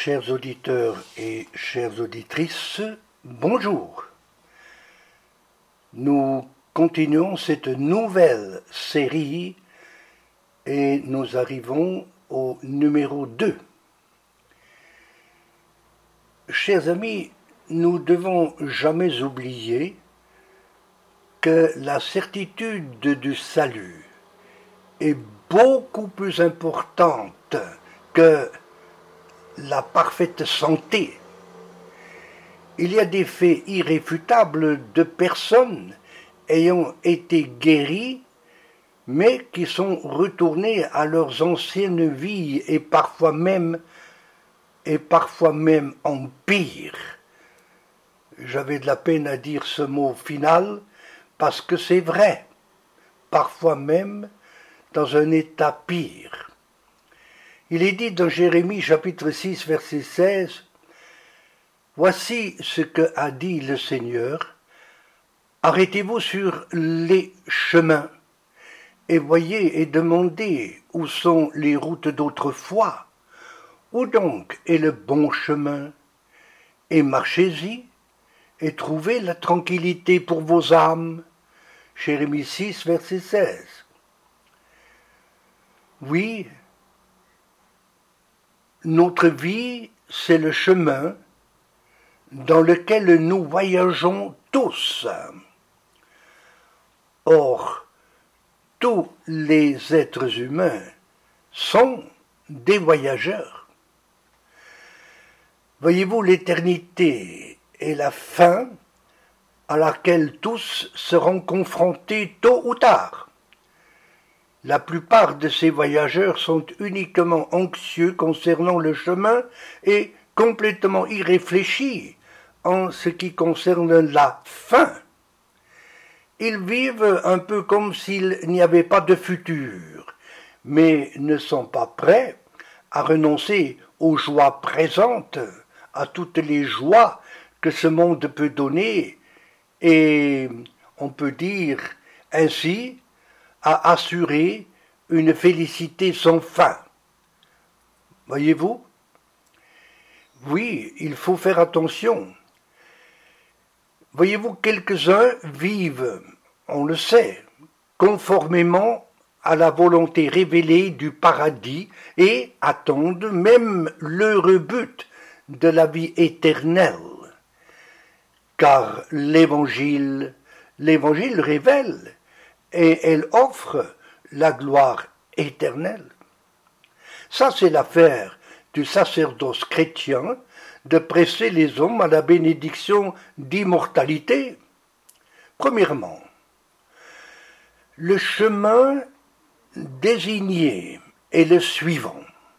Chers auditeurs et chères auditrices, bonjour. Nous continuons cette nouvelle série et nous arrivons au numéro 2. Chers amis, nous devons jamais oublier que la certitude du salut est beaucoup plus importante que la parfaite santé. Il y a des faits irréfutables de personnes ayant été guéries, mais qui sont retournées à leurs anciennes vies et parfois même en pire. J'avais de la peine à dire ce mot final parce que c'est vrai, parfois même dans un état pire. Il est dit dans Jérémie chapitre 6 verset 16 « Voici ce que a dit le Seigneur, arrêtez-vous sur les chemins et voyez et demandez où sont les routes d'autrefois, où donc est le bon chemin, et marchez-y et trouvez la tranquillité pour vos âmes. » Jérémie 6 verset 16. Oui, notre vie, c'est le chemin dans lequel nous voyageons tous. Or, tous les êtres humains sont des voyageurs. Voyez-vous, l'éternité est la fin à laquelle tous seront confrontés tôt ou tard. La plupart de ces voyageurs sont uniquement anxieux concernant le chemin et complètement irréfléchis en ce qui concerne la fin. Ils vivent un peu comme s'il n'y avait pas de futur, mais ne sont pas prêts à renoncer aux joies présentes, à toutes les joies que ce monde peut donner, et on peut dire ainsi à assurer une félicité sans fin. Voyez-vous? Oui, il faut faire attention. Voyez-vous, quelques-uns vivent, on le sait, conformément à la volonté révélée du paradis et attendent même l'heureux but de la vie éternelle. Car l'Évangile révèle et elle offre la gloire éternelle. Ça, c'est l'affaire du sacerdoce chrétien de presser les hommes à la bénédiction d'immortalité. Premièrement, le chemin désigné est le suivant.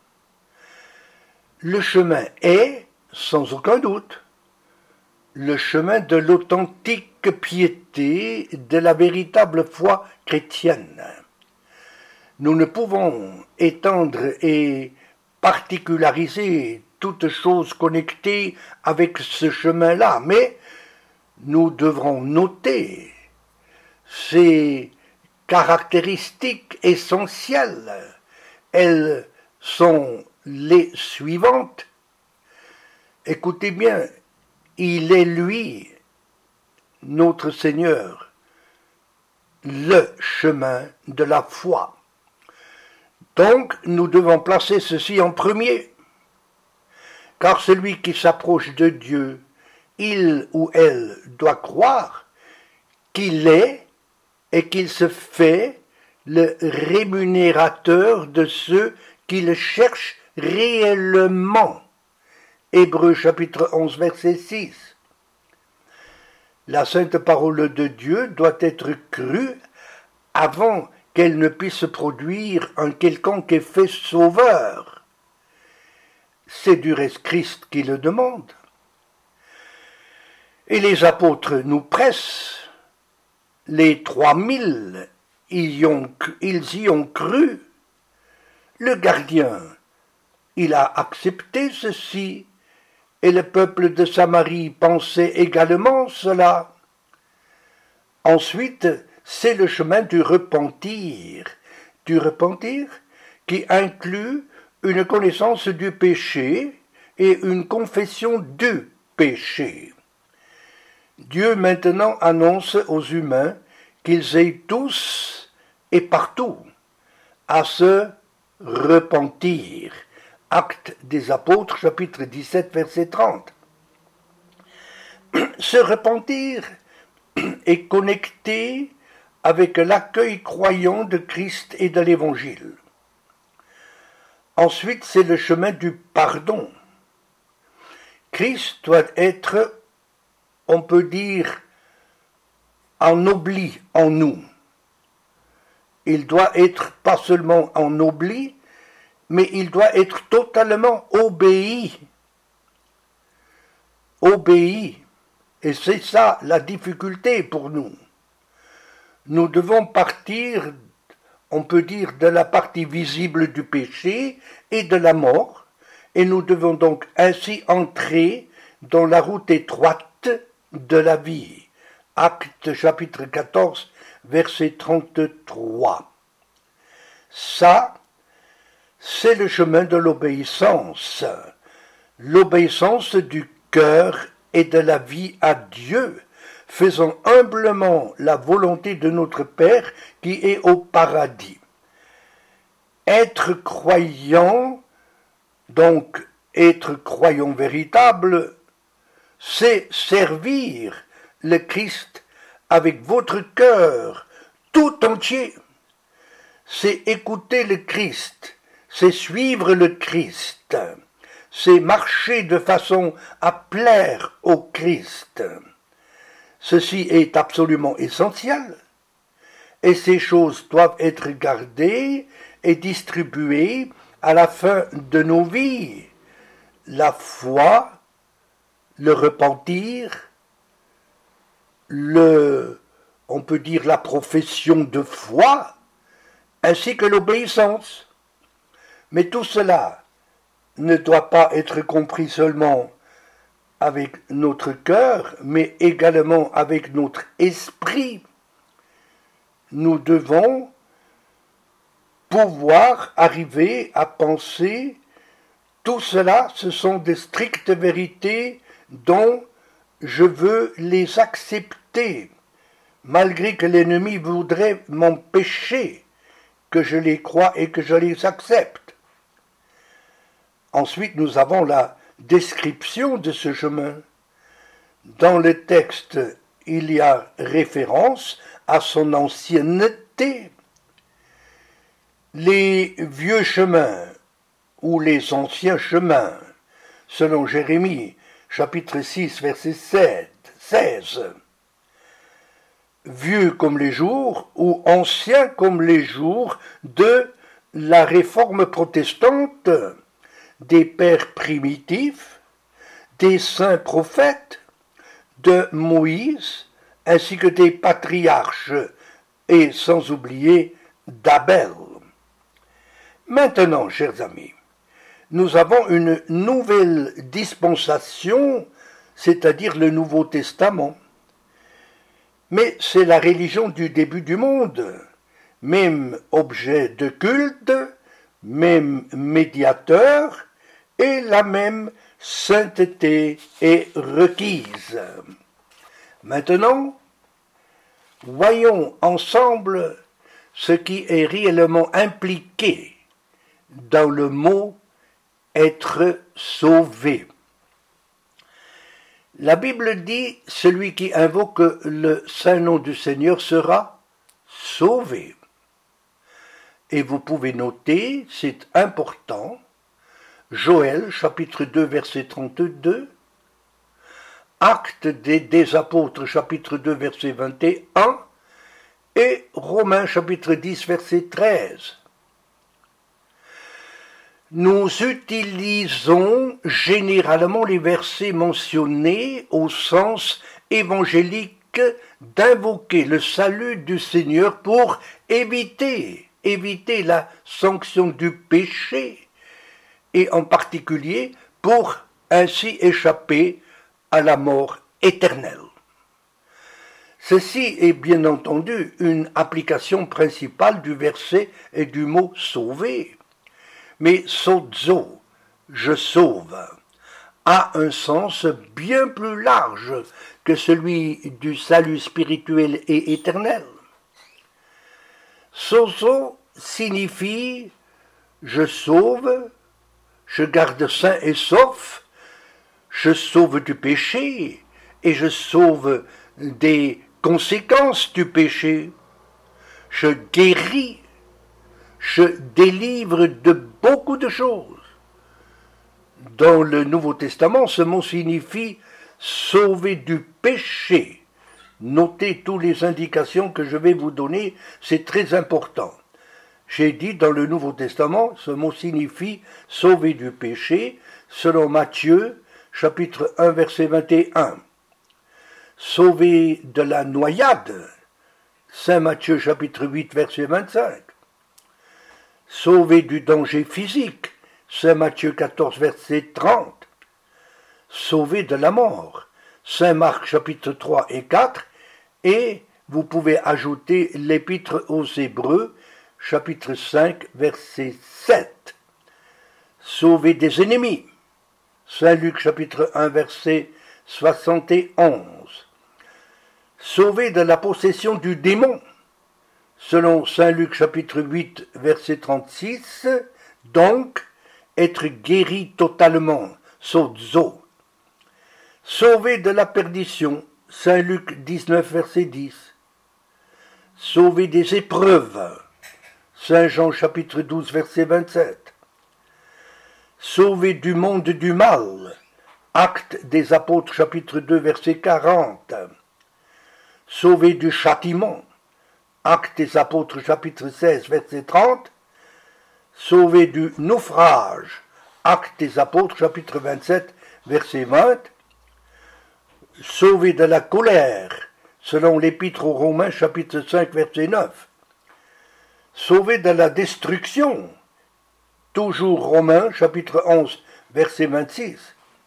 Le chemin est, sans aucun doute, le chemin de l'authentique piété, de la véritable foi chrétienne. Nous ne pouvons étendre et particulariser toute chose connectée avec ce chemin-là, mais nous devrons noter ces caractéristiques essentielles. Elles sont les suivantes. Écoutez bien, il est lui, notre Seigneur, le chemin de la foi. Donc, nous devons placer ceci en premier, car celui qui s'approche de Dieu, il ou elle doit croire qu'il est et qu'il se fait le rémunérateur de ceux qui le cherchent réellement. Hébreux chapitre 11 verset 6. La sainte parole de Dieu doit être crue avant qu'elle ne puisse produire un quelconque effet sauveur. C'est du reste Christ qui le demande. Et les apôtres nous pressent. Les 3000, ils y ont cru. Le gardien, il a accepté ceci. Et le peuple de Samarie pensait également cela. Ensuite, c'est le chemin du repentir qui inclut une connaissance du péché, et une confession du péché. Dieu maintenant annonce aux humains qu'ils aient tous et partout à se repentir. Actes des Apôtres, chapitre 17, verset 30. Se repentir est connecté avec l'accueil croyant de Christ et de l'Évangile. Ensuite, c'est le chemin du pardon. Christ doit être, on peut dire, ennobli en nous. Il doit être pas seulement ennobli, mais il doit être totalement obéi. Obéi. Et c'est ça la difficulté pour nous. Nous devons partir, on peut dire, de la partie visible du péché et de la mort, et nous devons donc ainsi entrer dans la route étroite de la vie. Actes chapitre 14, verset 33. Ça, c'est le chemin de l'obéissance du cœur et de la vie à Dieu, faisant humblement la volonté de notre Père qui est au paradis. Être croyant, donc être croyant véritable, c'est servir le Christ avec votre cœur tout entier. C'est écouter le Christ, c'est suivre le Christ, c'est marcher de façon à plaire au Christ. Ceci est absolument essentiel, et ces choses doivent être gardées et distribuées à la fin de nos vies. La foi, le repentir, on peut dire la profession de foi, ainsi que l'obéissance. Mais tout cela ne doit pas être compris seulement avec notre cœur, mais également avec notre esprit. Nous devons pouvoir arriver à penser tout cela, ce sont des strictes vérités dont je veux les accepter, malgré que l'ennemi voudrait m'empêcher que je les croie et que je les accepte. Ensuite, nous avons la description de ce chemin. Dans le texte, il y a référence à son ancienneté. Les vieux chemins ou les anciens chemins, selon Jérémie, chapitre 6, verset 16. Vieux comme les jours ou anciens comme les jours de la réforme protestante, des pères primitifs, des saints prophètes, de Moïse, ainsi que des patriarches, et sans oublier d'Abel. Maintenant, chers amis, nous avons une nouvelle dispensation, c'est-à-dire le Nouveau Testament. Mais c'est la religion du début du monde, même objet de culte, même médiateur, et la même sainteté est requise. Maintenant, voyons ensemble ce qui est réellement impliqué dans le mot « être sauvé ». La Bible dit « Celui qui invoque le saint nom du Seigneur sera sauvé ». Et vous pouvez noter, c'est important, Joël, chapitre 2, verset 32, Actes des Apôtres, chapitre 2, verset 21, et Romains, chapitre 10, verset 13. Nous utilisons généralement les versets mentionnés au sens évangélique d'invoquer le salut du Seigneur pour éviter la sanction du péché, et en particulier pour ainsi échapper à la mort éternelle. Ceci est bien entendu une application principale du verset et du mot « sauver ». Mais sozo, je sauve, a un sens bien plus large que celui du salut spirituel et éternel. Sozo signifie je sauve, je garde sain et sauf, je sauve du péché et je sauve des conséquences du péché, je guéris, je délivre de beaucoup de choses. Dans le Nouveau Testament, ce mot signifie sauver du péché. Notez toutes les indications que je vais vous donner, c'est très important. J'ai dit dans le Nouveau Testament, ce mot signifie sauver du péché, selon Matthieu, chapitre 1, verset 21. Sauver de la noyade, Saint Matthieu, chapitre 8, verset 25. Sauver du danger physique, Saint Matthieu 14, verset 30. Sauver de la mort, Saint Marc, chapitre 3 et 4. Et vous pouvez ajouter l'épître aux Hébreux, chapitre 5, verset 7. Sauver des ennemis, Saint Luc, chapitre 1, verset 71. Sauver de la possession du démon, selon Saint Luc, chapitre 8, verset 36. Donc, être guéri totalement, sozo. Sauver de la perdition, Saint Luc 19, verset 10. Sauver des épreuves, Saint Jean chapitre 12, verset 27. Sauver du monde du mal, Actes des Apôtres chapitre 2, verset 40. Sauver du châtiment, Actes des Apôtres chapitre 16, verset 30. Sauver du naufrage, Actes des Apôtres chapitre 27, verset 20. Sauver de la colère, selon l'Épître aux Romains, chapitre 5, verset 9. Sauver de la destruction, toujours Romains, chapitre 11, verset 26.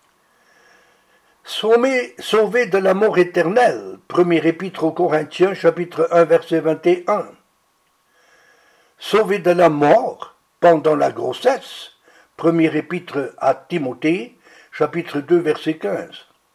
Sauver de la mort éternelle, premier Épître aux Corinthiens, chapitre 1, verset 21. Sauver de la mort pendant la grossesse, premier Épître à Timothée, chapitre 2, verset 15.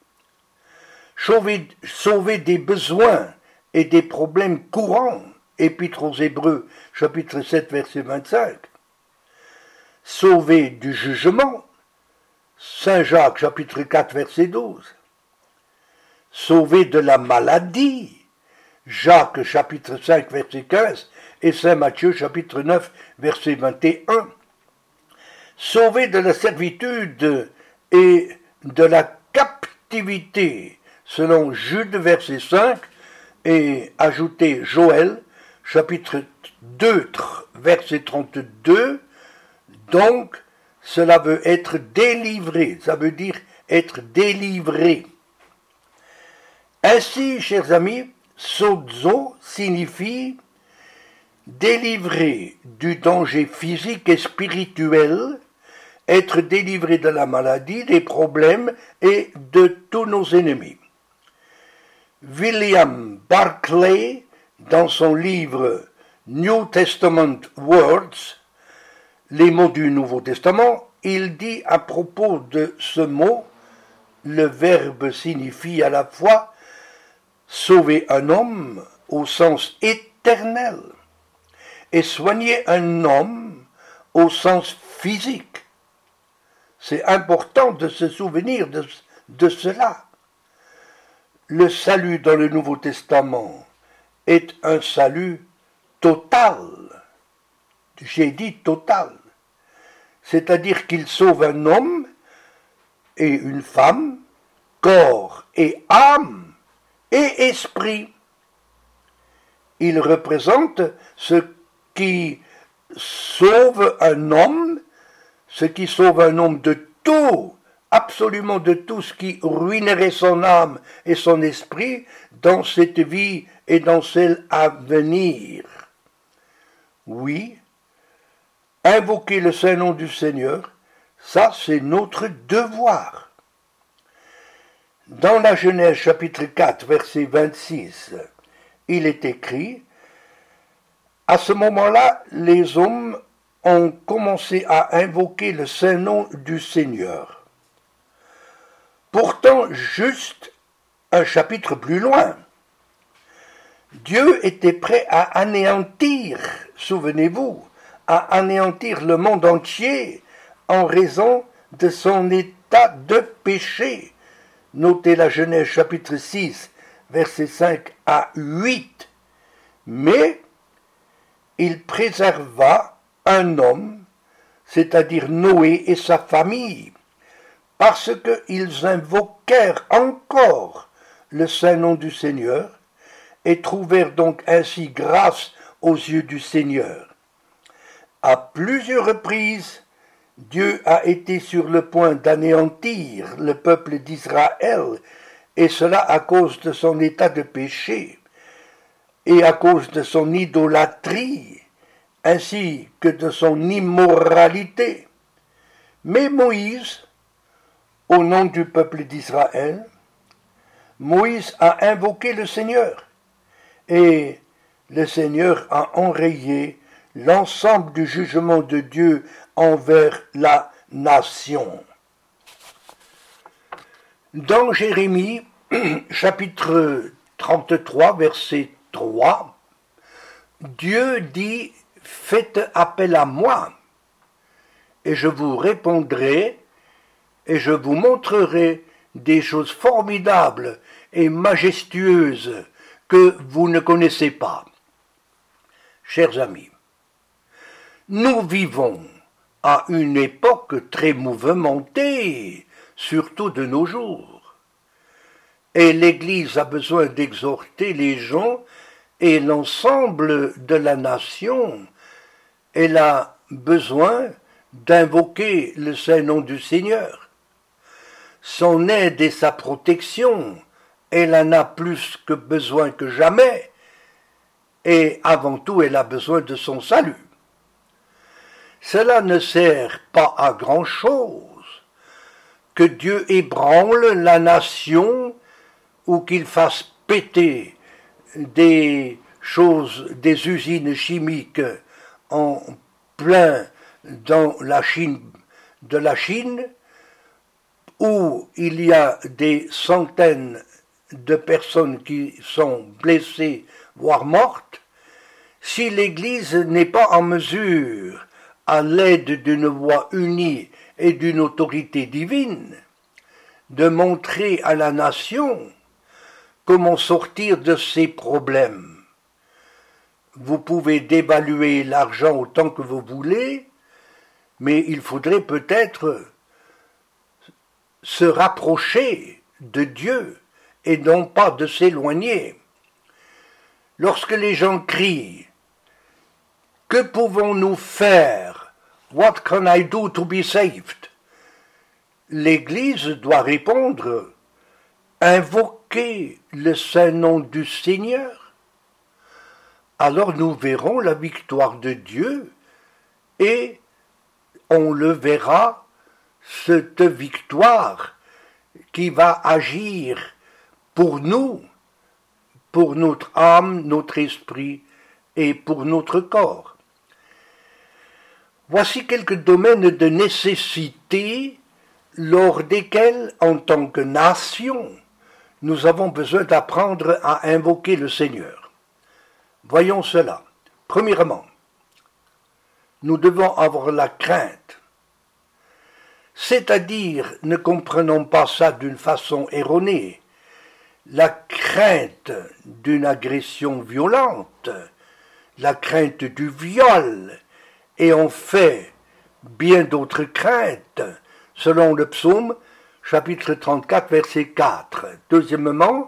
Sauver des besoins et des problèmes courants, Épître aux Hébreux, chapitre 7, verset 25. Sauver du jugement, Saint Jacques, chapitre 4, verset 12. Sauver de la maladie, Jacques, chapitre 5, verset 15, et Saint Matthieu, chapitre 9, verset 21. Sauver de la servitude et de la captivité, selon Jude, verset 5, et ajouter Joël, chapitre 2, verset 32. Donc, cela veut être délivré, ça veut dire être délivré. Ainsi, chers amis, sozo signifie délivrer du danger physique et spirituel, être délivré de la maladie, des problèmes et de tous nos ennemis. William Barclay, dans son livre New Testament Words, les mots du Nouveau Testament, il dit à propos de ce mot, le verbe signifie à la fois sauver un homme au sens éternel et soigner un homme au sens physique. C'est important de se souvenir de cela. Le salut dans le Nouveau Testament est un salut total. J'ai dit total. C'est-à-dire qu'il sauve un homme et une femme, corps et âme et esprit. Il représente ce qui sauve un homme, de tout, absolument de tout ce qui ruinerait son âme et son esprit dans cette vie et dans celle à venir. Oui, invoquer le saint nom du Seigneur, ça c'est notre devoir. Dans la Genèse chapitre 4, verset 26, il est écrit, à ce moment-là, les hommes ont commencé à invoquer le saint nom du Seigneur. Pourtant, juste un chapitre plus loin, Dieu était prêt à anéantir, souvenez-vous, à anéantir le monde entier en raison de son état de péché. Notez la Genèse chapitre 6, versets 5 à 8. Mais il préserva un homme, c'est-à-dire Noé et sa famille, parce qu'ils invoquèrent encore le saint nom du Seigneur et trouvèrent donc ainsi grâce aux yeux du Seigneur. À plusieurs reprises, Dieu a été sur le point d'anéantir le peuple d'Israël, et cela à cause de son état de péché et à cause de son idolâtrie, ainsi que de son immoralité. Mais Moïse, au nom du peuple d'Israël, Moïse a invoqué le Seigneur, et le Seigneur a enrayé l'ensemble du jugement de Dieu envers la nation. Dans Jérémie, chapitre 33, verset 3, Dieu dit « Faites appel à moi, et je vous répondrai, et je vous montrerai des choses formidables et majestueuses que vous ne connaissez pas. » Chers amis, nous vivons à une époque très mouvementée, surtout de nos jours. Et l'Église a besoin d'exhorter les gens et l'ensemble de la nation. Elle a besoin d'invoquer le saint nom du Seigneur. Son aide et sa protection, elle en a plus que besoin que jamais, et avant tout elle a besoin de son salut. Cela ne sert pas à grand-chose que Dieu ébranle la nation ou qu'il fasse péter des choses, des usines chimiques en plein dans la Chine, où il y a des centaines de personnes qui sont blessées, voire mortes, si l'Église n'est pas en mesure, à l'aide d'une voix unie et d'une autorité divine, de montrer à la nation comment sortir de ces problèmes. Vous pouvez dévaluer l'argent autant que vous voulez, mais il faudrait peut-être se rapprocher de Dieu et non pas de s'éloigner. Lorsque les gens crient « Que pouvons-nous faire? What can I do to be saved ?» L'Église doit répondre « Invoquez le saint nom du Seigneur. » Alors nous verrons la victoire de Dieu et on le verra, cette victoire qui va agir pour nous, pour notre âme, notre esprit et pour notre corps. Voici quelques domaines de nécessité lors desquels, en tant que nation, nous avons besoin d'apprendre à invoquer le Seigneur. Voyons cela. Premièrement, nous devons avoir la crainte. C'est-à-dire, ne comprenons pas ça d'une façon erronée, la crainte d'une agression violente, la crainte du viol, et en fait bien d'autres craintes, selon le psaume, chapitre 34, verset 4. Deuxièmement,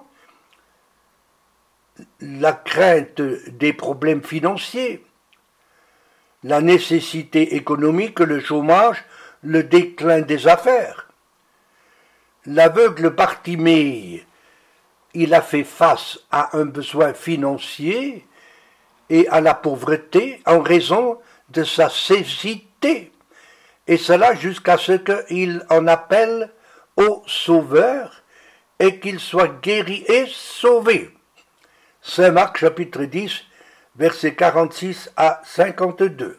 la crainte des problèmes financiers, la nécessité économique, le chômage, le déclin des affaires. L'aveugle Bartimée, il a fait face à un besoin financier et à la pauvreté en raison de sa cécité, et cela jusqu'à ce qu'il en appelle au Sauveur et qu'il soit guéri et sauvé. Saint Marc chapitre 10, versets 46 à 52.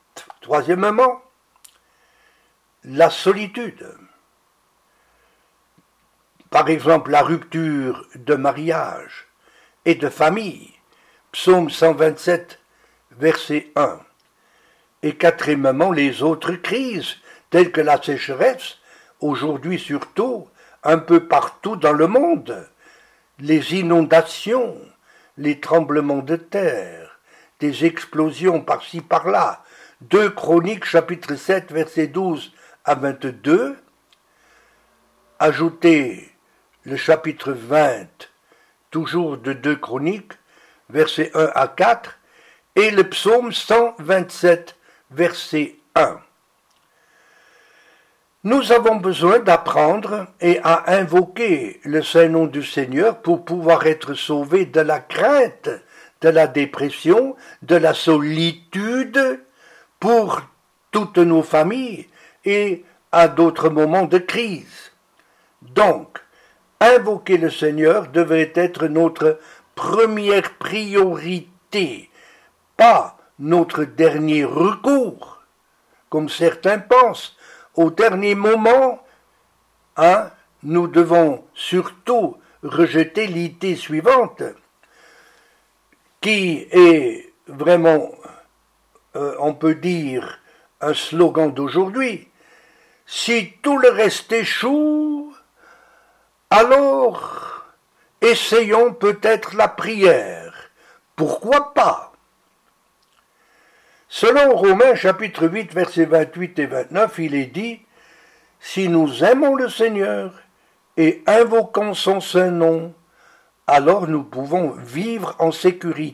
Troisièmement, la solitude. par exemple la rupture de mariage et de famille, psaume 127, verset 1. Et quatrièmement, les autres crises, telles que la sécheresse, aujourd'hui surtout, un peu partout dans le monde, les inondations, les tremblements de terre, des explosions par-ci par-là. 2 Chroniques, chapitre 7, versets 12 à 22. Ajoutez le chapitre 20, toujours de 2 Chroniques, versets 1 à 4, et le psaume 127, verset 1. Nous avons besoin d'apprendre et à invoquer le Saint-Nom du Seigneur pour pouvoir être sauvés de la crainte, de la dépression, de la solitude, pour toutes nos familles et à d'autres moments de crise. Donc, invoquer le Seigneur devrait être notre première priorité, pas notre dernier recours, comme certains pensent. Au dernier moment, nous devons surtout rejeter l'idée suivante, qui est vraiment, on peut dire, un slogan d'aujourd'hui. Si tout le reste échoue, alors essayons peut-être la prière. Pourquoi pas? Selon Romains chapitre 8, versets 28 et 29, il est dit « Si nous aimons le Seigneur et invoquons son saint nom, alors nous pouvons vivre en sécurité. »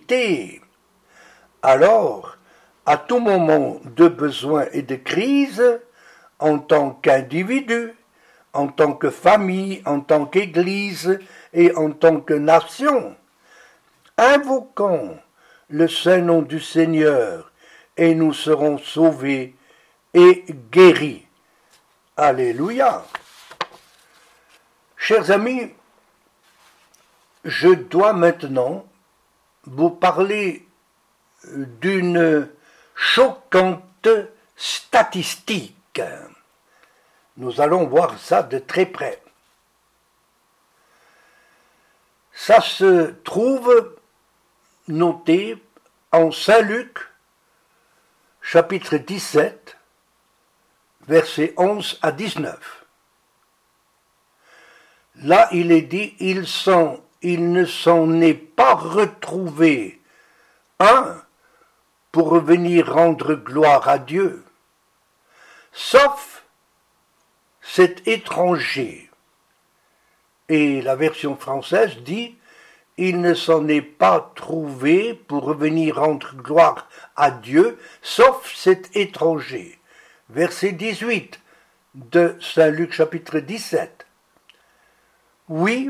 Alors, à tout moment de besoin et de crise, en tant qu'individu, en tant que famille, en tant qu'Église et en tant que nation, invoquons le saint nom du Seigneur et nous serons sauvés et guéris. Alléluia. Chers amis, je dois maintenant vous parler d'une choquante statistique. Nous allons voir ça de très près. Ça se trouve noté en Saint Luc, chapitre 17, versets 11 à 19. Là, il est dit, il ne s'en est pas retrouvé un pour venir rendre gloire à Dieu, sauf cet étranger. Et la version française dit, il ne s'en est pas trouvé pour venir rendre gloire à Dieu, sauf cet étranger. Verset 18 de Saint Luc chapitre 17. Oui,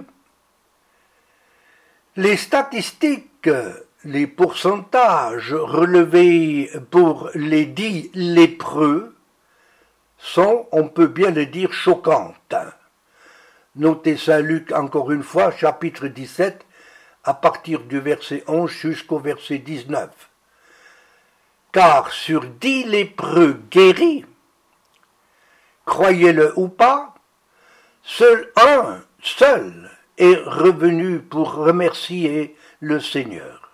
les statistiques, les pourcentages relevés pour les dits lépreux sont, on peut bien le dire, choquantes. Notez Saint Luc encore une fois, chapitre 17, à partir du verset 11 jusqu'au verset 19. Car sur 10 lépreux guéris, croyez-le ou pas, seul est revenu pour remercier le Seigneur.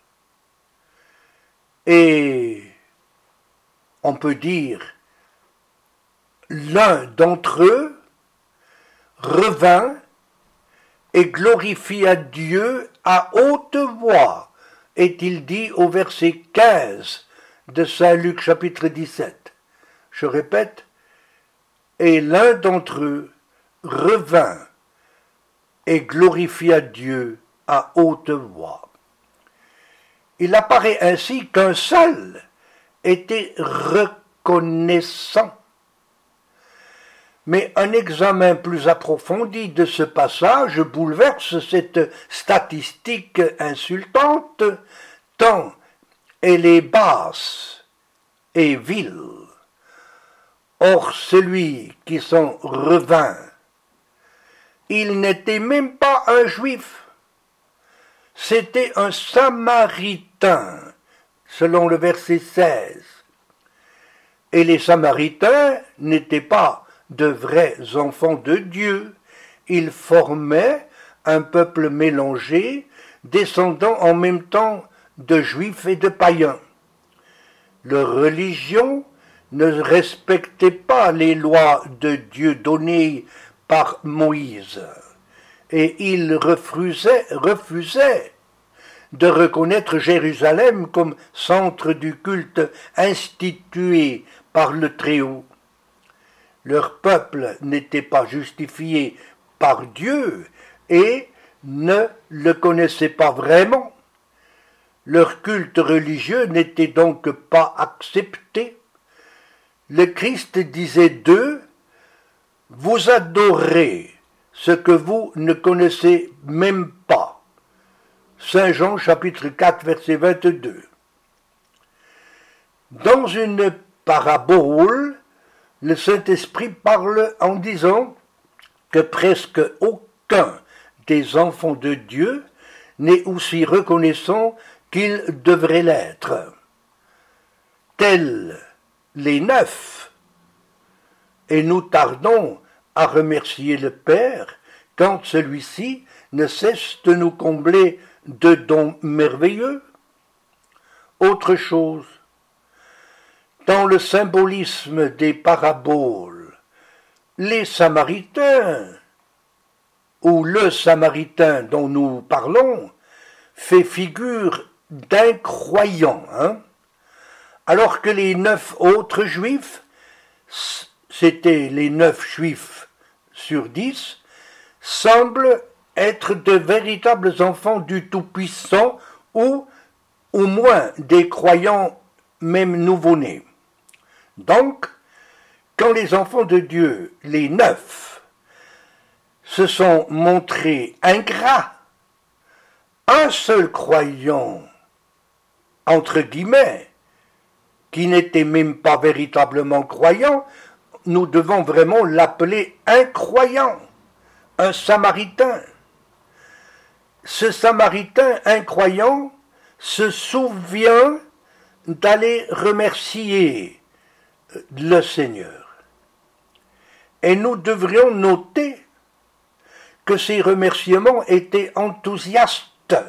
Et on peut dire, l'un d'entre eux revint et glorifia Dieu à haute voix, est-il dit au verset 15 de Saint Luc chapitre 17. Je répète, et l'un d'entre eux revint et glorifia Dieu à haute voix. Il apparaît ainsi qu'un seul était reconnaissant. Mais un examen plus approfondi de ce passage bouleverse cette statistique insultante, tant elle est basse et vile. Or, celui qui s'en revint, il n'était même pas un juif, c'était un samaritain, selon le verset 16. Et les samaritains n'étaient pas de vrais enfants de Dieu, ils formaient un peuple mélangé, descendant en même temps de juifs et de païens. Leur religion ne respectait pas les lois de Dieu données par Moïse, et ils refusaient de reconnaître Jérusalem comme centre du culte institué par le Très-Haut. Leur peuple n'était pas justifié par Dieu et ne le connaissait pas vraiment. Leur culte religieux n'était donc pas accepté. Le Christ disait d'eux, « Vous adorez ce que vous ne connaissez même pas. » Saint Jean chapitre 4 verset 22. Dans une parabole, le Saint-Esprit parle en disant que presque aucun des enfants de Dieu n'est aussi reconnaissant qu'il devrait l'être. Tels les 9, et nous tardons à remercier le Père quand celui-ci ne cesse de nous combler de dons merveilleux. Autre chose, dans le symbolisme des paraboles, les Samaritains, ou le Samaritain dont nous parlons, fait figure d'incroyant, alors que les 9 autres juifs, c'était les 9 juifs sur 10, semblent être de véritables enfants du Tout-Puissant ou au moins des croyants même nouveau-nés. Donc, quand les enfants de Dieu, les 9, se sont montrés ingrats, un seul croyant, entre guillemets, qui n'était même pas véritablement croyant, nous devons vraiment l'appeler incroyant, un Samaritain. Ce Samaritain incroyant se souvient d'aller remercier le Seigneur. Et nous devrions noter que ces remerciements étaient enthousiastes.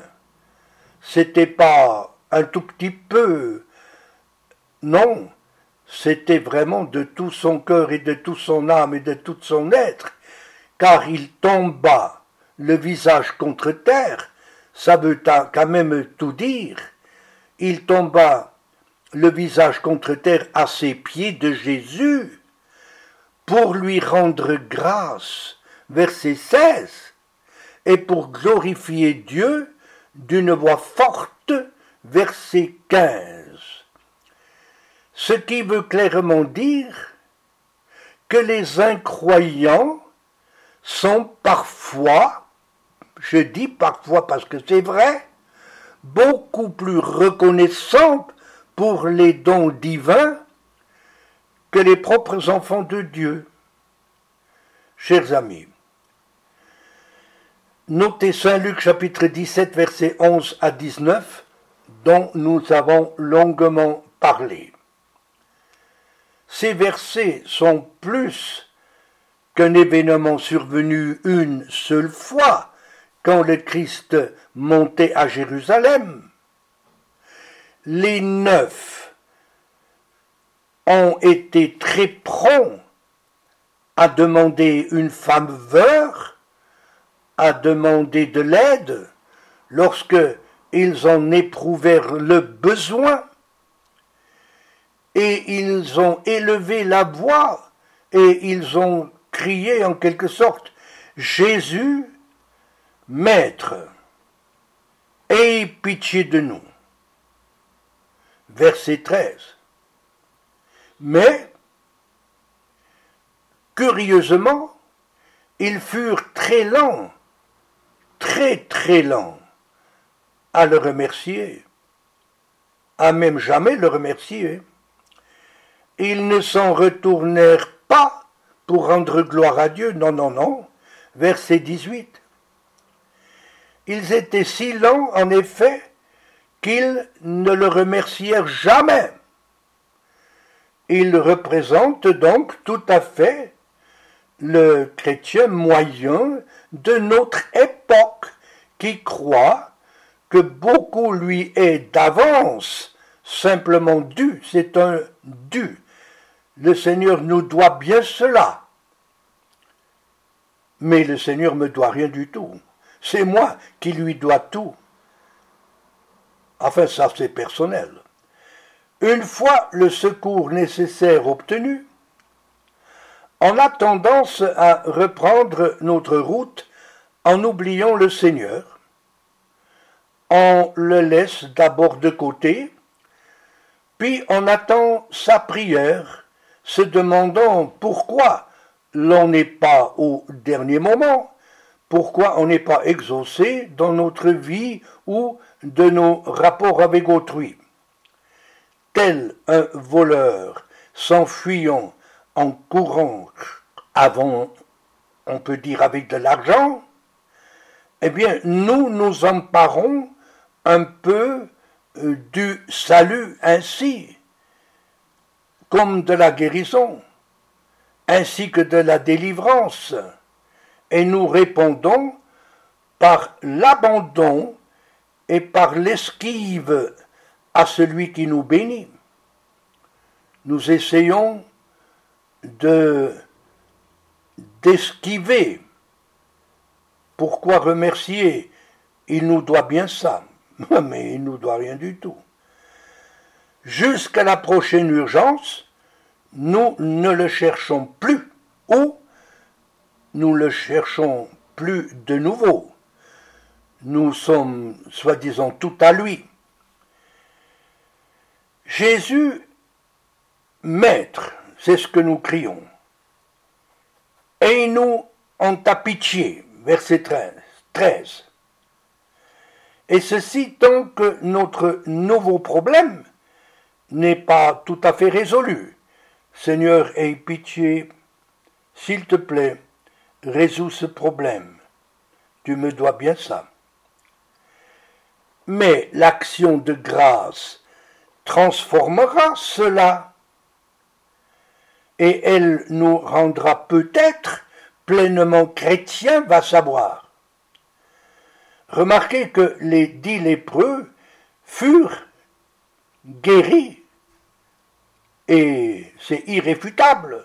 C'était pas un tout petit peu, non, c'était vraiment de tout son cœur et de toute son âme et de tout son être, car il tomba le visage contre terre, ça veut quand même tout dire, il tomba le visage contre terre à ses pieds de Jésus pour lui rendre grâce, verset 16, et pour glorifier Dieu d'une voix forte, verset 15. Ce qui veut clairement dire que les incroyants sont parfois, je dis parfois parce que c'est vrai, beaucoup plus reconnaissants pour les dons divins que les propres enfants de Dieu. Chers amis, notez Saint Luc chapitre 17 versets 11 à 19 dont nous avons longuement parlé. Ces versets sont plus qu'un événement survenu une seule fois quand le Christ montait à Jérusalem. Les 9 ont été très prompts à demander une faveur, à demander de l'aide lorsque ils en éprouvèrent le besoin. Et ils ont élevé la voix et ils ont crié en quelque sorte « Jésus, Maître, aie pitié de nous ». Verset 13. Mais, curieusement, ils furent très lents, très lents à le remercier, à même jamais le remercier. Ils ne s'en retournèrent pas pour rendre gloire à Dieu, non, verset 18. Ils étaient si lents, en effet, qu'ils ne le remercièrent jamais. Ils représentent donc tout à fait le chrétien moyen de notre époque qui croit que beaucoup lui est d'avance simplement dû, c'est un dû. Le Seigneur nous doit bien cela. Mais le Seigneur me doit rien du tout. C'est moi qui lui dois tout. Enfin, ça c'est personnel. Une fois le secours nécessaire obtenu, on a tendance à reprendre notre route en oubliant le Seigneur. On le laisse d'abord de côté, puis on attend sa prière, se demandant pourquoi l'on n'est pas au dernier moment, pourquoi on n'est pas exaucé dans notre vie ou de nos rapports avec autrui. Tel un voleur s'enfuyant en courant avant, on peut dire avec de l'argent, eh bien nous nous emparons un peu du salut ainsi, comme de la guérison, ainsi que de la délivrance, et nous répondons par l'abandon et par l'esquive à celui qui nous bénit. Nous essayons d'esquiver. Pourquoi remercier? Il nous doit bien ça, mais il nous doit rien du tout. Jusqu'à la prochaine urgence, nous ne le cherchons plus, ou nous le cherchons plus de nouveau. Nous sommes, soi-disant, tout à lui. Jésus, Maître, c'est ce que nous crions. Aie-nous en ta pitié, verset 13. Et ceci tant que notre nouveau problème n'est pas tout à fait résolu. Seigneur, aie pitié, s'il te plaît, résous ce problème. Tu me dois bien ça. Mais l'action de grâce transformera cela et elle nous rendra peut-être pleinement chrétiens, va savoir. Remarquez que les 10 lépreux furent guéris et c'est irréfutable.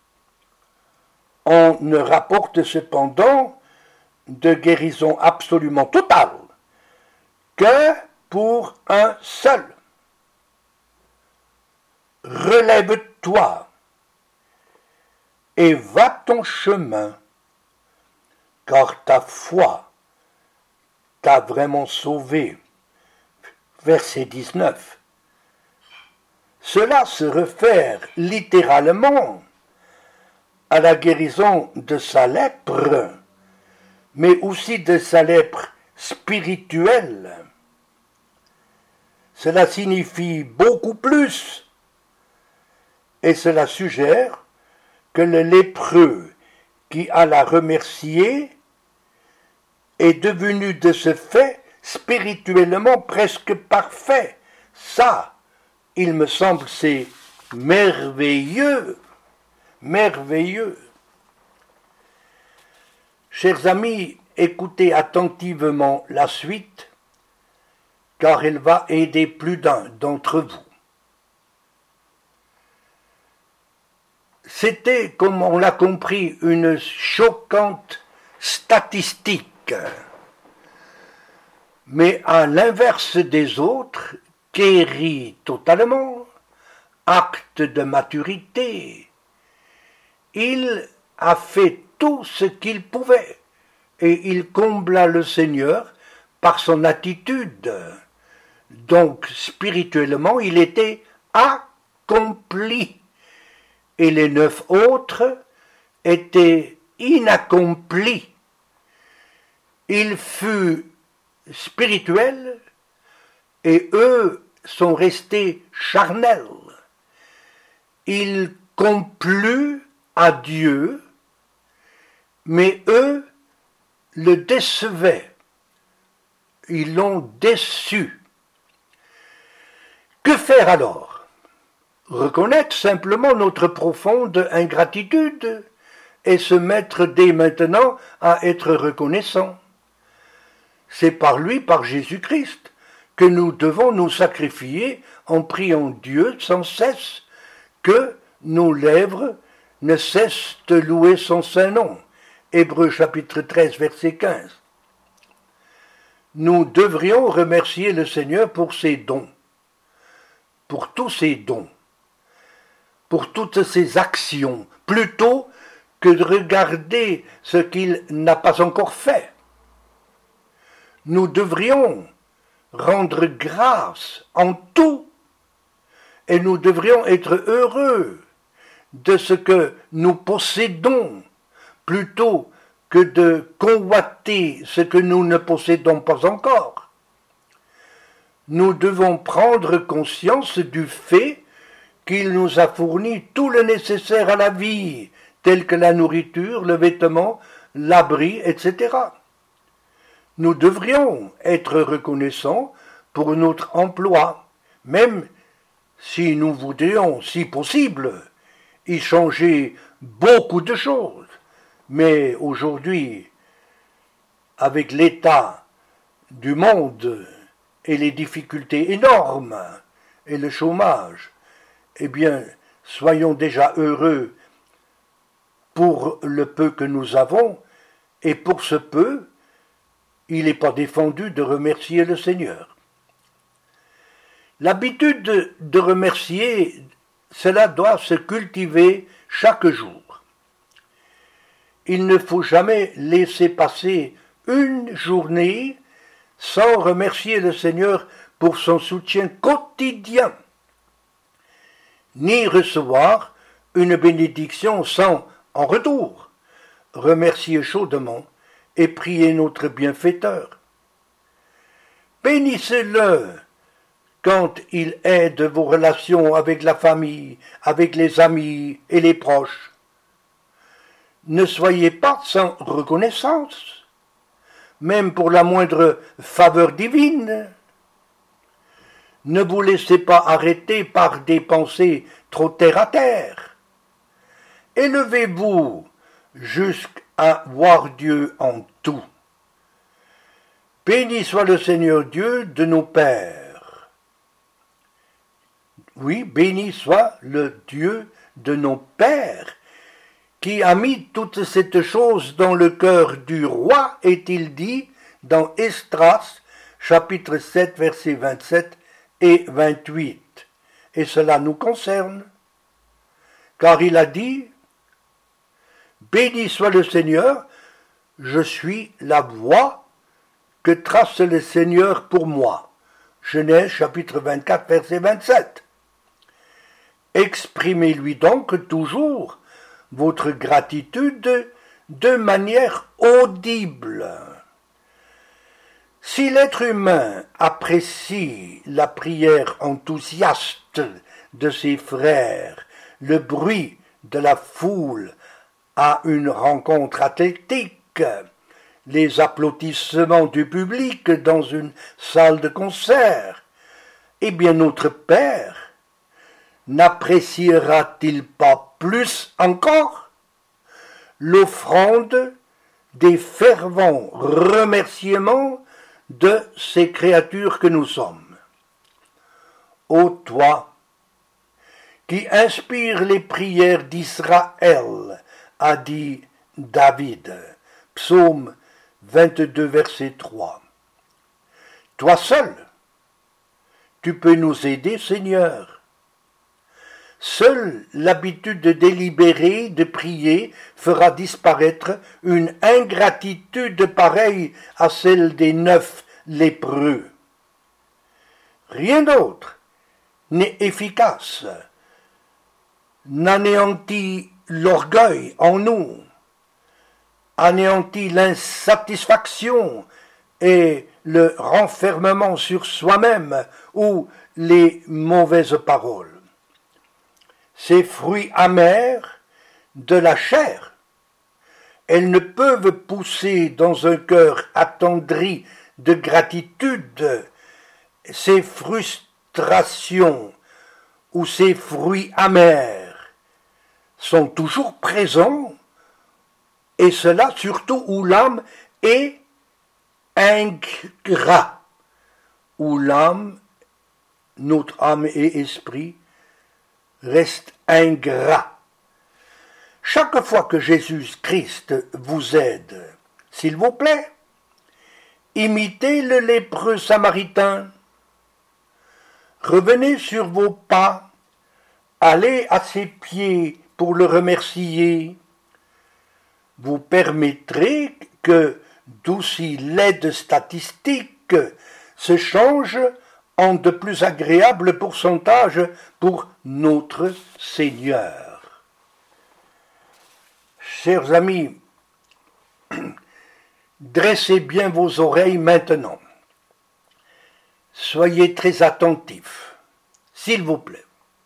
On ne rapporte cependant de guérison absolument totale que pour un seul. Relève-toi et va ton chemin, car ta foi t'a vraiment sauvé. Verset 19. Cela se réfère littéralement à la guérison de sa lèpre, mais aussi de sa lèpre spirituelle. Cela signifie beaucoup plus, et cela suggère que le lépreux qui alla remercier est devenu de ce fait spirituellement presque parfait. Ça, il me semble, c'est merveilleux, merveilleux. Chers amis, écoutez attentivement la suite, car elle va aider plus d'un d'entre vous. C'était, comme on l'a compris, une choquante statistique. Mais à l'inverse des autres, guéri totalement, acte de maturité, il a fait tout ce qu'il pouvait et il combla le Seigneur par son attitude. Donc, spirituellement, il était accompli. Et les 9 autres étaient inaccomplis. Il fut spirituel et eux sont restés charnels. Il complut à Dieu, mais eux le décevaient. Ils l'ont déçu. Que faire alors? Reconnaître simplement notre profonde ingratitude et se mettre dès maintenant à être reconnaissant. C'est par lui, par Jésus-Christ, que nous devons nous sacrifier en priant Dieu sans cesse, que nos lèvres ne cessent de louer son saint nom. Hébreux chapitre 13, verset 15. Nous devrions remercier le Seigneur pour ses dons, pour tous ses dons, pour toutes ses actions, plutôt que de regarder ce qu'il n'a pas encore fait. Nous devrions rendre grâce en tout, et nous devrions être heureux de ce que nous possédons, plutôt que de convoiter ce que nous ne possédons pas encore. Nous devons prendre conscience du fait qu'il nous a fourni tout le nécessaire à la vie, tel que la nourriture, le vêtement, l'abri, etc. Nous devrions être reconnaissants pour notre emploi, même si nous voudrions, si possible, y changer beaucoup de choses. Mais aujourd'hui, avec l'état du monde et les difficultés énormes et le chômage, eh bien, soyons déjà heureux pour le peu que nous avons, et pour ce peu, il n'est pas défendu de remercier le Seigneur. L'habitude de remercier, cela doit se cultiver chaque jour. Il ne faut jamais laisser passer une journée sans remercier le Seigneur pour son soutien quotidien, ni recevoir une bénédiction sans, en retour, remercier chaudement et prier notre bienfaiteur. Bénissez-le quand il aide vos relations avec la famille, avec les amis et les proches. Ne soyez pas sans reconnaissance, même pour la moindre faveur divine. Ne vous laissez pas arrêter par des pensées trop terre-à-terre. Élevez-vous jusqu'à voir Dieu en tout. Béni soit le Seigneur Dieu de nos pères. Oui, béni soit le Dieu de nos pères, qui a mis toute cette chose dans le cœur du roi, est-il dit dans Esdras, chapitre 7, versets 27 et 28. Et cela nous concerne, car il a dit « Béni soit le Seigneur, je suis la voie que trace le Seigneur pour moi. » Genèse, chapitre 24, verset 27. Exprimez-lui donc toujours votre gratitude de manière audible. Si l'être humain apprécie la prière enthousiaste de ses frères, le bruit de la foule à une rencontre athlétique, les applaudissements du public dans une salle de concert, eh bien notre Père n'appréciera-t-il pas plus encore l'offrande des fervents remerciements de ces créatures que nous sommes? Ô toi, qui inspire les prières d'Israël, a dit David, psaume 22, verset 3. Toi seul, tu peux nous aider, Seigneur. Seule l'habitude de délibérer, de prier, fera disparaître une ingratitude pareille à celle des 9 lépreux. Rien d'autre n'est efficace, n'anéantit l'orgueil en nous, anéantit l'insatisfaction et le renfermement sur soi-même ou les mauvaises paroles. Ces fruits amers de la chair, elles ne peuvent pousser dans un cœur attendri de gratitude. Ces frustrations ou ces fruits amers sont toujours présents et cela surtout où l'âme est ingrat, où l'âme, notre âme et esprit, reste ingrat. Chaque fois que Jésus-Christ vous aide, s'il vous plaît, imitez le lépreux samaritain. Revenez sur vos pas, allez à ses pieds pour le remercier. Vous permettrez que d'aussi laides statistiques se changent en de plus agréables pourcentages pour notre Seigneur. Chers amis, dressez bien vos oreilles maintenant. Soyez très attentifs, s'il vous plaît.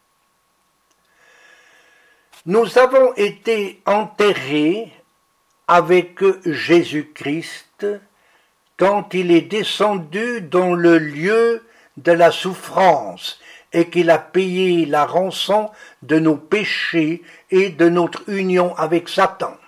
Nous avons été enterrés avec Jésus-Christ quand il est descendu dans le lieu de la souffrance et qu'il a payé la rançon de nos péchés et de notre union avec Satan.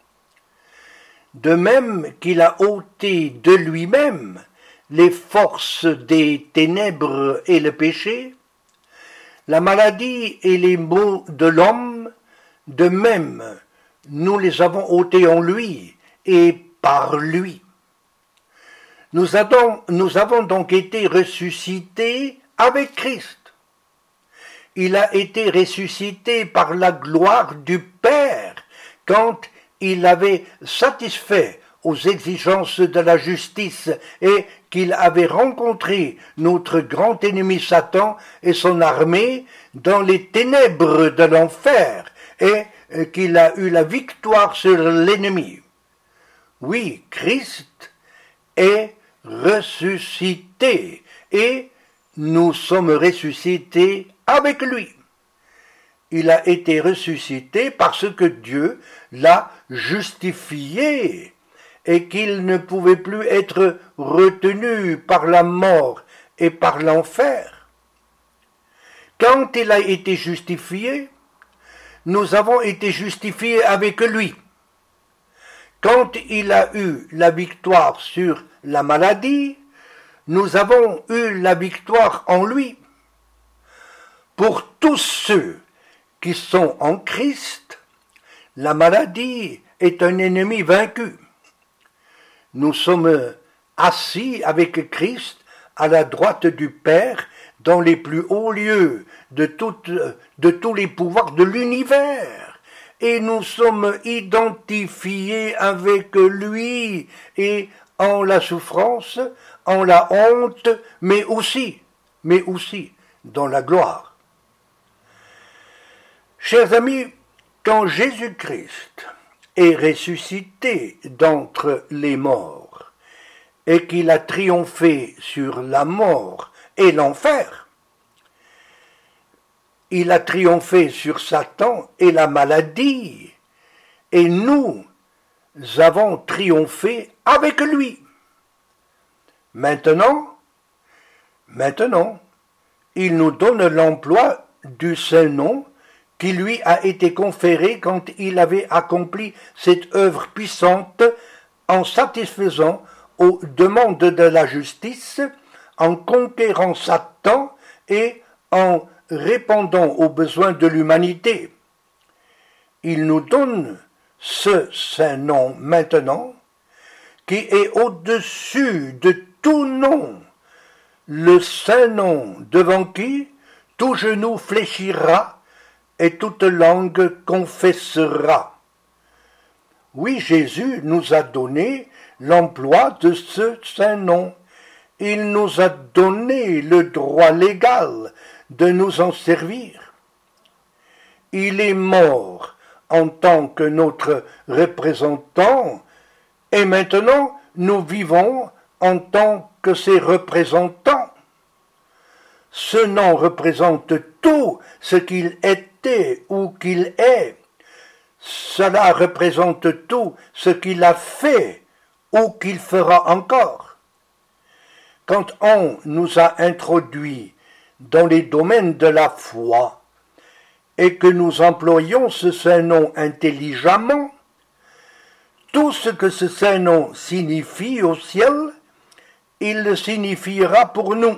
De même qu'il a ôté de lui-même les forces des ténèbres et le péché, la maladie et les maux de l'homme, de même nous les avons ôtés en lui et par lui. Nous avons donc été ressuscités avec Christ. Il a été ressuscité par la gloire du Père quand il avait satisfait aux exigences de la justice et qu'il avait rencontré notre grand ennemi Satan et son armée dans les ténèbres de l'enfer et qu'il a eu la victoire sur l'ennemi. Oui, Christ est ressuscité et nous sommes ressuscités avec lui. Il a été ressuscité parce que Dieu l'a justifié et qu'il ne pouvait plus être retenu par la mort et par l'enfer. Quand il a été justifié, nous avons été justifiés avec lui. Quand il a eu la victoire sur la maladie, nous avons eu la victoire en lui. Pour tous ceux qui sont en Christ, la maladie est un ennemi vaincu. Nous sommes assis avec Christ à la droite du Père dans les plus hauts lieux de tous les pouvoirs de l'univers. Et nous sommes identifiés avec lui et en la souffrance, en la honte, mais aussi dans la gloire. Chers amis, quand Jésus-Christ est ressuscité d'entre les morts et qu'il a triomphé sur la mort et l'enfer, il a triomphé sur Satan et la maladie, et nous avons triomphé avec lui. Maintenant, il nous donne l'emploi du Saint-Nom qui lui a été conféré quand il avait accompli cette œuvre puissante en satisfaisant aux demandes de la justice, en conquérant Satan et en répondant aux besoins de l'humanité. Il nous donne ce Saint-Nom maintenant, qui est au-dessus de tout nom, le Saint-Nom devant qui tout genou fléchira et toute langue confessera. Oui, Jésus nous a donné l'emploi de ce Saint-Nom. Il nous a donné le droit légal de nous en servir. Il est mort en tant que notre représentant, et maintenant nous vivons en tant que ses représentants. Ce nom représente tout ce qu'il était ou qu'il est. Cela représente tout ce qu'il a fait ou qu'il fera encore. Quand on nous a introduits dans les domaines de la foi et que nous employons ce Saint-Nom intelligemment, Tout ce que ce saint nom signifie au ciel, il le signifiera pour nous.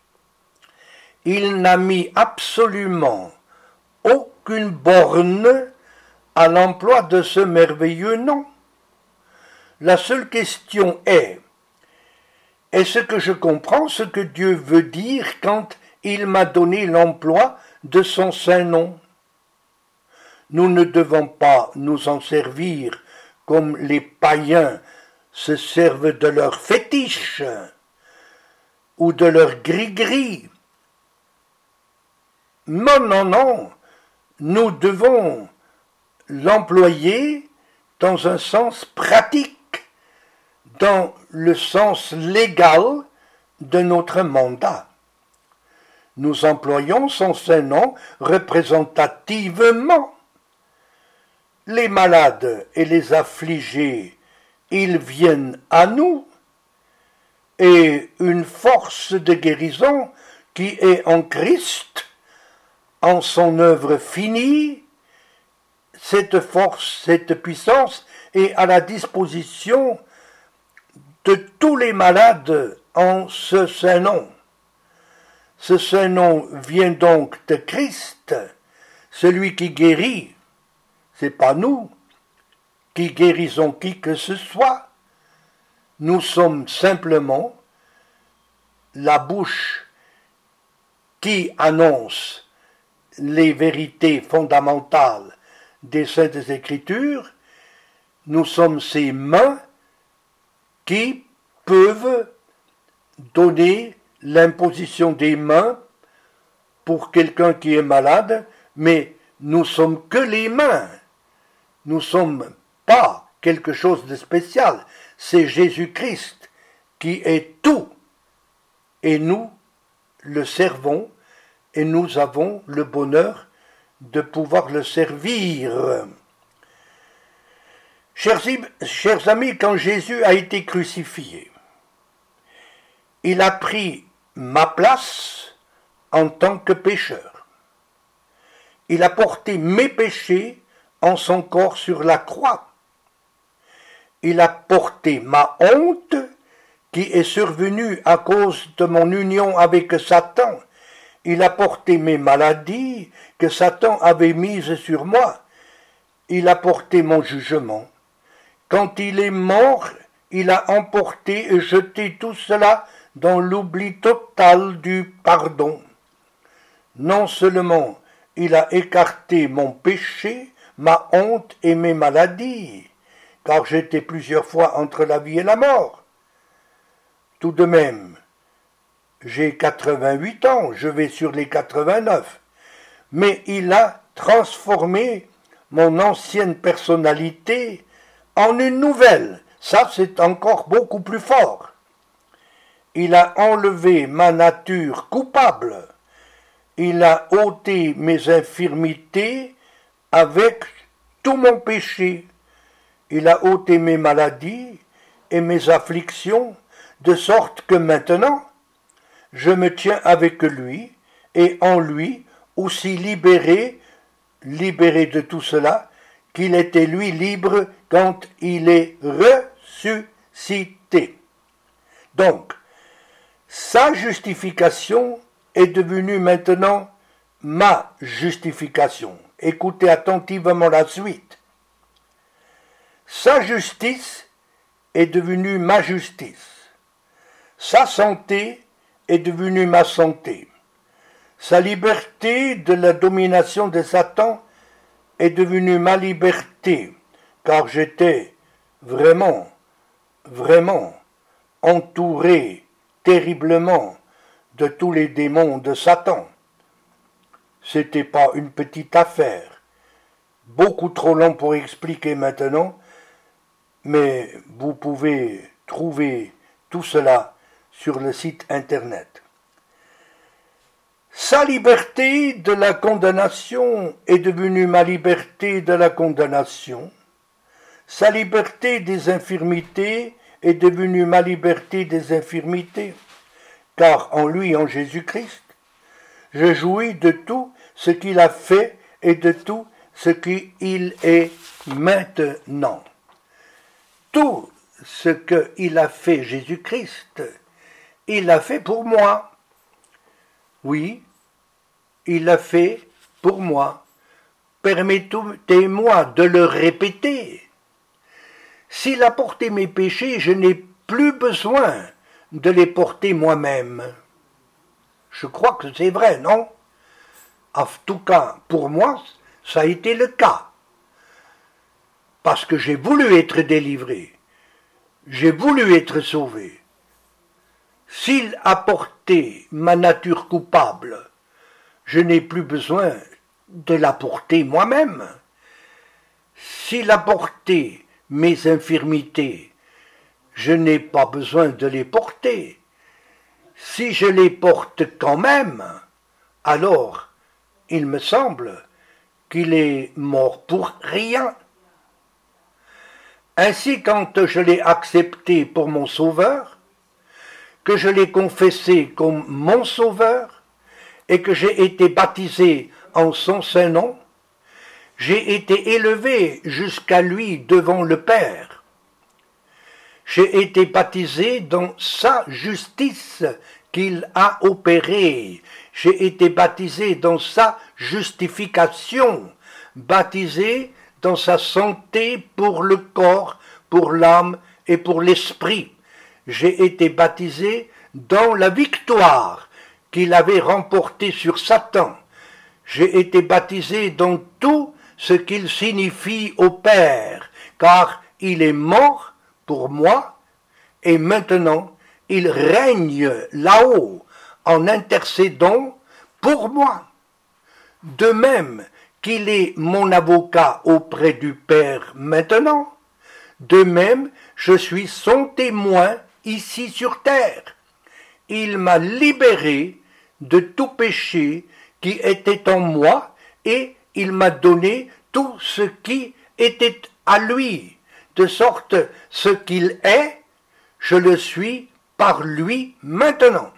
Il n'a mis absolument aucune borne à l'emploi de ce merveilleux nom. La seule question est-ce que je comprends ce que Dieu veut dire quand il m'a donné l'emploi de son saint nom? Nous ne devons pas nous en servir comme les païens se servent de leurs fétiches ou de leurs gris-gris. Non, non, non, nous devons l'employer dans un sens pratique, dans le sens légal de notre mandat. Nous employons son saint nom représentativement. Les malades et les affligés, ils viennent à nous, et une force de guérison qui est en Christ, en son œuvre finie, cette force, cette puissance est à la disposition de tous les malades en ce saint nom. Ce saint nom vient donc de Christ, celui qui guérit. C'est pas nous qui guérissons qui que ce soit. Nous sommes simplement la bouche qui annonce les vérités fondamentales des Saintes Écritures. Nous sommes ces mains qui peuvent donner l'imposition des mains pour quelqu'un qui est malade, mais nous sommes que les mains. Nous ne sommes pas quelque chose de spécial. C'est Jésus-Christ qui est tout. Et nous le servons et nous avons le bonheur de pouvoir le servir. Chers amis, quand Jésus a été crucifié, il a pris ma place en tant que pécheur. Il a porté mes péchés en son corps sur la croix. Il a porté ma honte qui est survenue à cause de mon union avec Satan. Il a porté mes maladies que Satan avait mises sur moi. Il a porté mon jugement. Quand il est mort, il a emporté et jeté tout cela dans l'oubli total du pardon. Non seulement il a écarté mon péché, ma honte et mes maladies, car j'étais plusieurs fois entre la vie et la mort. Tout de même, j'ai 88 ans, je vais sur les 89, mais il a transformé mon ancienne personnalité en une nouvelle. Ça, c'est encore beaucoup plus fort. Il a enlevé ma nature coupable. Il a ôté mes infirmités avec tout mon péché. Il a ôté mes maladies et mes afflictions, de sorte que maintenant, je me tiens avec lui et en lui aussi libéré de tout cela, qu'il était lui libre quand il est ressuscité. Donc, sa justification est devenue maintenant ma justification. Écoutez attentivement la suite. Sa justice est devenue ma justice. Sa santé est devenue ma santé. Sa liberté de la domination de Satan est devenue ma liberté, car j'étais vraiment entouré terriblement de tous les démons de Satan. C'était pas une petite affaire, beaucoup trop long pour expliquer maintenant, mais vous pouvez trouver tout cela sur le site internet. Sa liberté de la condamnation est devenue ma liberté de la condamnation. Sa liberté des infirmités est devenue ma liberté des infirmités, car en lui, en Jésus-Christ, je jouis de tout ce qu'il a fait et de tout ce qu'il est maintenant. tout ce qu'il a fait Jésus-Christ, il l'a fait pour moi. Oui, il l'a fait pour moi. Permettez-moi de le répéter. S'il a porté mes péchés, je n'ai plus besoin de les porter moi-même. Je crois que c'est vrai, non? En tout cas, pour moi, ça a été le cas. Parce que j'ai voulu être délivré. J'ai voulu être sauvé. S'il a porté ma nature coupable, je n'ai plus besoin de la porter moi-même. S'il a porté mes infirmités, je n'ai pas besoin de les porter. Si je les porte quand même, alors il me semble qu'il est mort pour rien. Ainsi, quand je l'ai accepté pour mon sauveur, que je l'ai confessé comme mon sauveur, et que j'ai été baptisé en son saint nom, j'ai été élevé jusqu'à lui devant le Père. J'ai été baptisé dans sa justice qu'il a opérée. J'ai été baptisé dans sa justification, baptisé dans sa santé pour le corps, pour l'âme et pour l'esprit. J'ai été baptisé dans la victoire qu'il avait remportée sur Satan. J'ai été baptisé dans tout ce qu'il signifie au Père, car il est mort pour moi, et maintenant il règne là-haut en intercédant pour moi. De même qu'il est mon avocat auprès du Père maintenant, de même je suis son témoin ici sur terre. Il m'a libéré de tout péché qui était en moi et il m'a donné tout ce qui était à lui, de sorte ce qu'il est, je le suis par lui maintenant.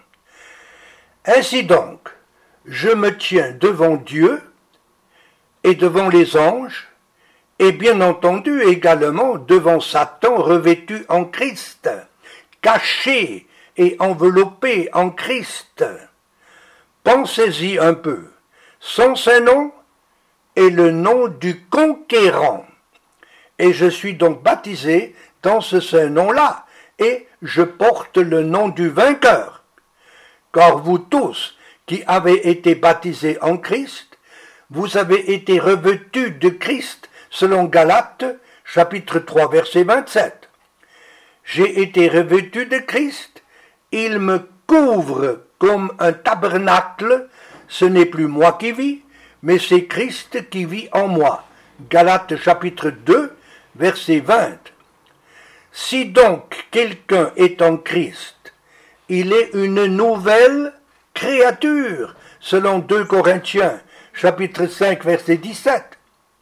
Ainsi donc, je me tiens devant Dieu et devant les anges, et bien entendu également devant Satan revêtu en Christ, caché et enveloppé en Christ. Pensez-y un peu. Son saint nom est le nom du conquérant. Et je suis donc baptisé dans ce saint nom-là, et je porte le nom du vainqueur. Car vous tous qui avez été baptisés en Christ, vous avez été revêtus de Christ, selon Galates, chapitre 3, verset 27. J'ai été revêtu de Christ, il me couvre comme un tabernacle, ce n'est plus moi qui vis, mais c'est Christ qui vit en moi. Galates chapitre 2, verset 20. Si donc quelqu'un est en Christ, il est une nouvelle créature, selon 2 Corinthiens chapitre 5, verset 17.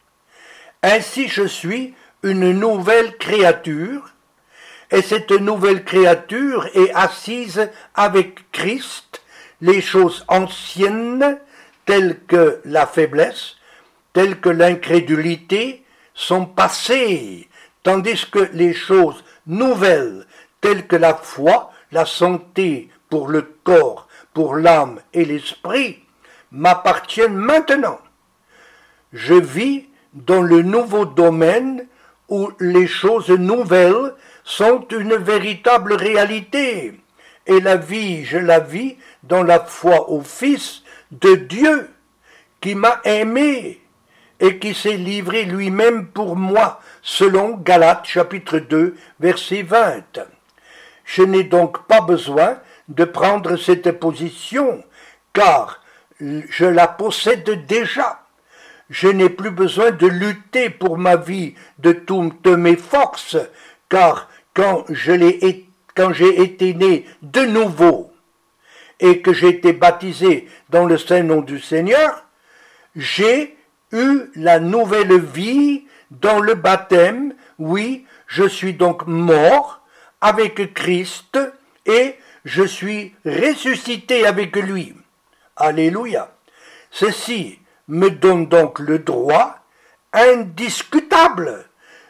Ainsi je suis une nouvelle créature, et cette nouvelle créature est assise avec Christ, les choses anciennes, telles que la faiblesse, telles que l'incrédulité, sont passées, tandis que les choses nouvelles, telles que la foi, la santé pour le corps, pour l'âme et l'esprit, m'appartiennent maintenant. Je vis dans le nouveau domaine où les choses nouvelles sont une véritable réalité, et la vie, je la vis dans la foi au Fils de Dieu, qui m'a aimé et qui s'est livré lui-même pour moi, selon Galates chapitre 2, verset 20. Je n'ai donc pas besoin de prendre cette position, car je la possède déjà. Je n'ai plus besoin de lutter pour ma vie de toutes mes forces, car quand j'ai été né de nouveau et que j'ai été baptisé dans le saint nom du Seigneur, j'ai eu la nouvelle vie dans le baptême. Oui, je suis donc mort avec Christ et je suis ressuscité avec lui. Alléluia. Ceci me donne donc le droit indiscutable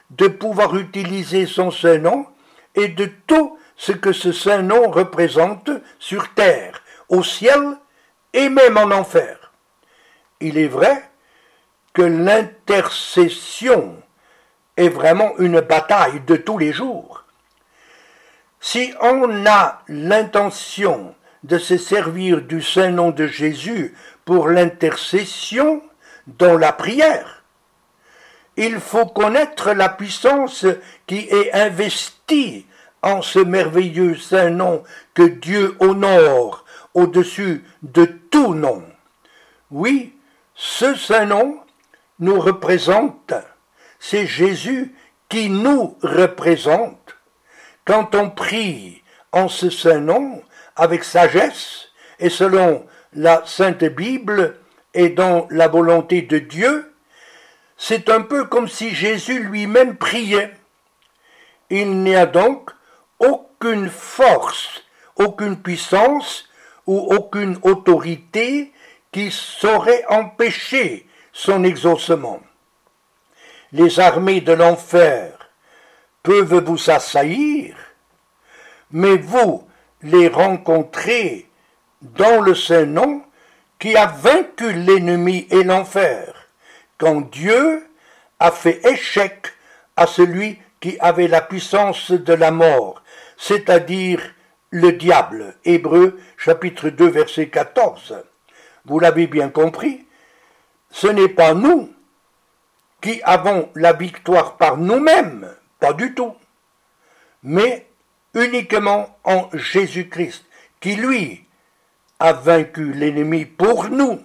de pouvoir utiliser son saint nom et de tout ce que ce saint nom représente sur terre, au ciel et même en enfer. Il est vrai que l'intercession est vraiment une bataille de tous les jours. Si on a l'intention de se servir du saint nom de Jésus pour l'intercession dans la prière, il faut connaître la puissance qui est investie en ce merveilleux saint nom que Dieu honore au-dessus de tout nom. Oui, ce saint nom nous représente, c'est Jésus qui nous représente. Quand on prie en ce saint nom, avec sagesse et selon la Sainte Bible et dans la volonté de Dieu, c'est un peu comme si Jésus lui-même priait. Il n'y a donc aucune force, aucune puissance ou aucune autorité qui saurait empêcher son exaucement. Les armées de l'enfer peuvent vous assaillir, mais vous les rencontrez dans le saint nom qui a vaincu l'ennemi et l'enfer, quand Dieu a fait échec à celui qui avait la puissance de la mort, c'est-à-dire le diable. Hébreux chapitre 2 verset 14. Vous l'avez bien compris, ce n'est pas nous qui avons la victoire par nous-mêmes, pas du tout, mais uniquement en Jésus-Christ, qui lui a vaincu l'ennemi pour nous.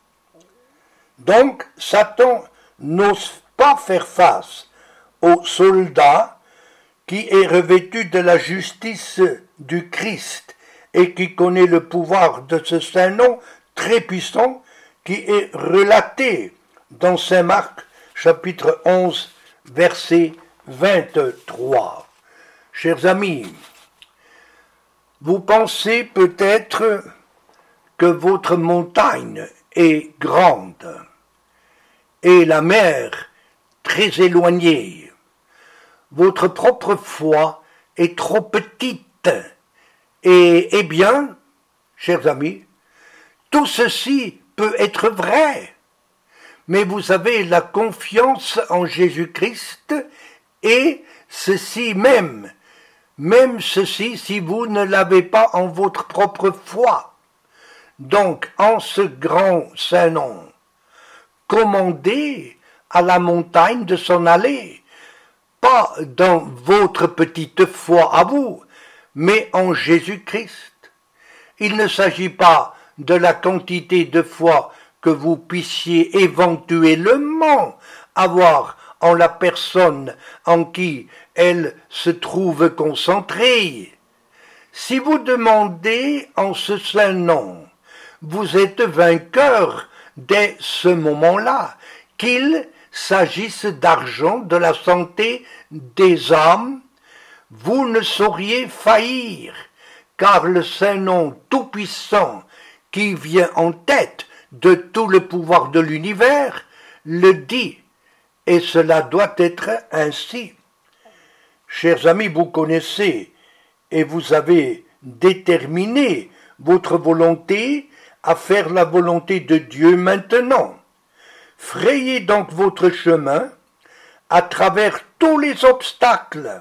Donc Satan n'ose pas faire face au soldat qui est revêtu de la justice du Christ et qui connaît le pouvoir de ce saint nom très puissant qui est relaté dans Saint Marc chapitre 11 verset 23. Chers amis, vous pensez peut-être que votre montagne est grande et la mer très éloignée. Votre propre foi est trop petite. Et eh bien, chers amis, tout ceci peut être vrai. Mais vous avez la confiance en Jésus-Christ et ceci même ceci si vous ne l'avez pas en votre propre foi. Donc, en ce grand saint nom, commandez à la montagne de s'en aller, pas dans votre petite foi à vous, mais en Jésus-Christ. Il ne s'agit pas de la quantité de foi que vous puissiez éventuellement avoir en la personne en qui elle se trouve concentrée. Si vous demandez en ce saint nom, vous êtes vainqueur dès ce moment-là, qu'il s'agisse d'argent, de la santé, des âmes, vous ne sauriez faillir, car le saint nom tout-puissant qui vient en tête de tout le pouvoir de l'univers le dit, et cela doit être ainsi. Chers amis, vous connaissez et vous avez déterminé votre volonté à faire la volonté de Dieu maintenant. Frayez donc votre chemin à travers tous les obstacles.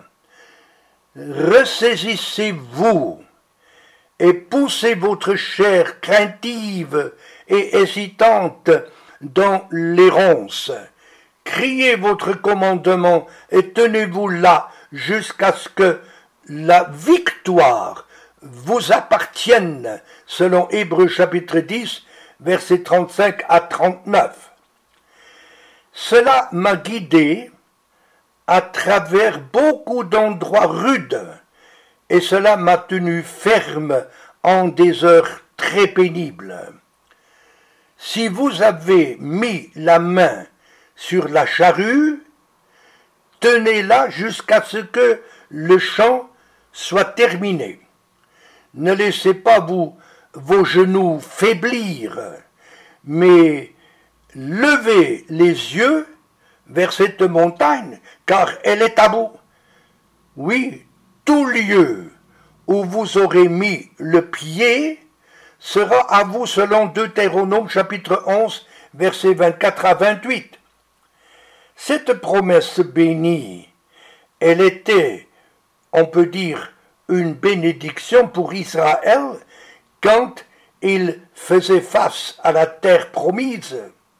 Ressaisissez-vous et poussez votre chair craintive et hésitante dans l'errance. Criez votre commandement et tenez-vous là jusqu'à ce que la victoire vous appartienne, selon Hébreux chapitre 10, versets 35 à 39. Cela m'a guidé à travers beaucoup d'endroits rudes, et cela m'a tenu ferme en des heures très pénibles. Si vous avez mis la main sur la charrue, tenez-la jusqu'à ce que le chant soit terminé. Ne laissez pas vos genoux faiblir, mais levez les yeux vers cette montagne, car elle est à vous. Oui, tout lieu où vous aurez mis le pied sera à vous selon Deutéronome chapitre 11, versets 24 à 28. Cette promesse bénie, elle était, on peut dire, une bénédiction pour Israël quand il faisait face à la terre promise.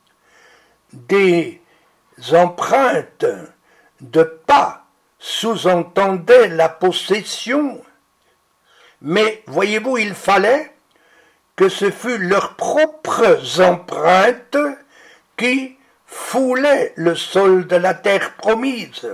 Des empreintes de pas sous-entendaient la possession, mais voyez-vous, il fallait que ce fût leurs propres empreintes qui foulaient le sol de la terre promise.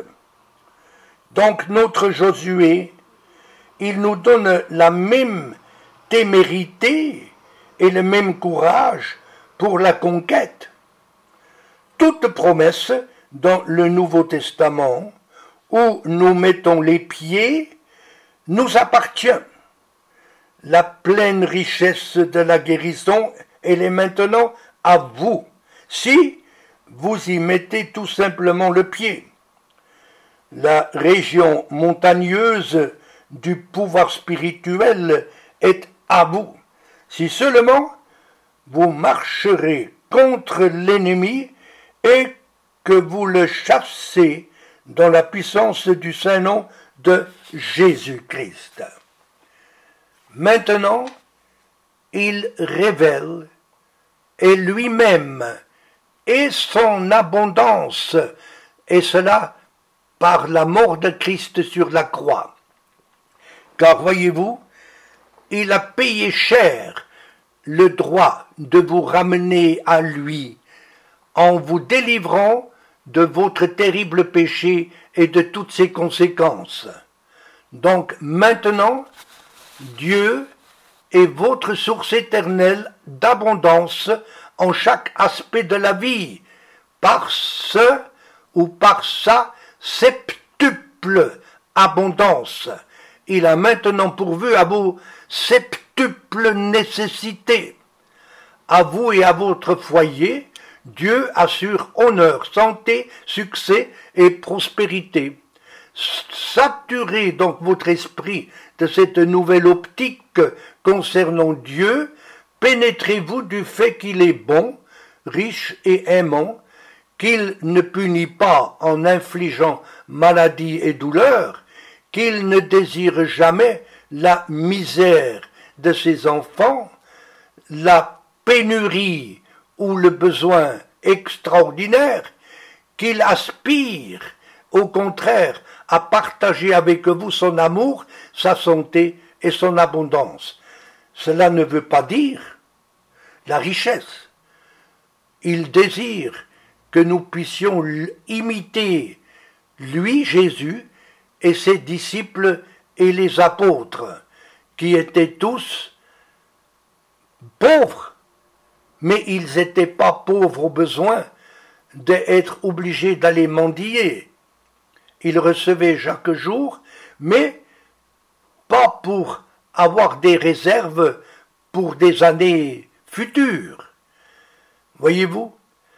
Donc notre Josué, il nous donne la même témérité et le même courage pour la conquête. Toute promesse dans le Nouveau Testament où nous mettons les pieds nous appartient. La pleine richesse de la guérison, elle est maintenant à vous, si vous y mettez tout simplement le pied. La région montagneuse du pouvoir spirituel est à vous, si seulement vous marcherez contre l'ennemi et que vous le chassez dans la puissance du Saint-Nom de Jésus-Christ. Maintenant, il révèle et lui-même et son abondance, et cela par la mort de Christ sur la croix. Car voyez-vous, il a payé cher le droit de vous ramener à lui en vous délivrant de votre terrible péché et de toutes ses conséquences. Donc maintenant, Dieu est votre source éternelle d'abondance en chaque aspect de la vie, par ce ou par sa septuple abondance. Il a maintenant pourvu à vos septuples nécessités. À vous et à votre foyer, Dieu assure honneur, santé, succès et prospérité. Saturez donc votre esprit de cette nouvelle optique concernant Dieu, pénétrez-vous du fait qu'il est bon, riche et aimant, qu'il ne punit pas en infligeant maladie et douleur, qu'il ne désire jamais la misère de ses enfants, la pénurie ou le besoin extraordinaire, qu'il aspire, au contraire, à partager avec vous son amour, sa santé et son abondance. Cela ne veut pas dire la richesse. Il désire que nous puissions imiter lui, Jésus, et ses disciples et les apôtres, qui étaient tous pauvres, mais ils n'étaient pas pauvres au besoin d'être obligés d'aller mendier. Ils recevaient chaque jour, mais pas pour avoir des réserves pour des années futures. Voyez-vous?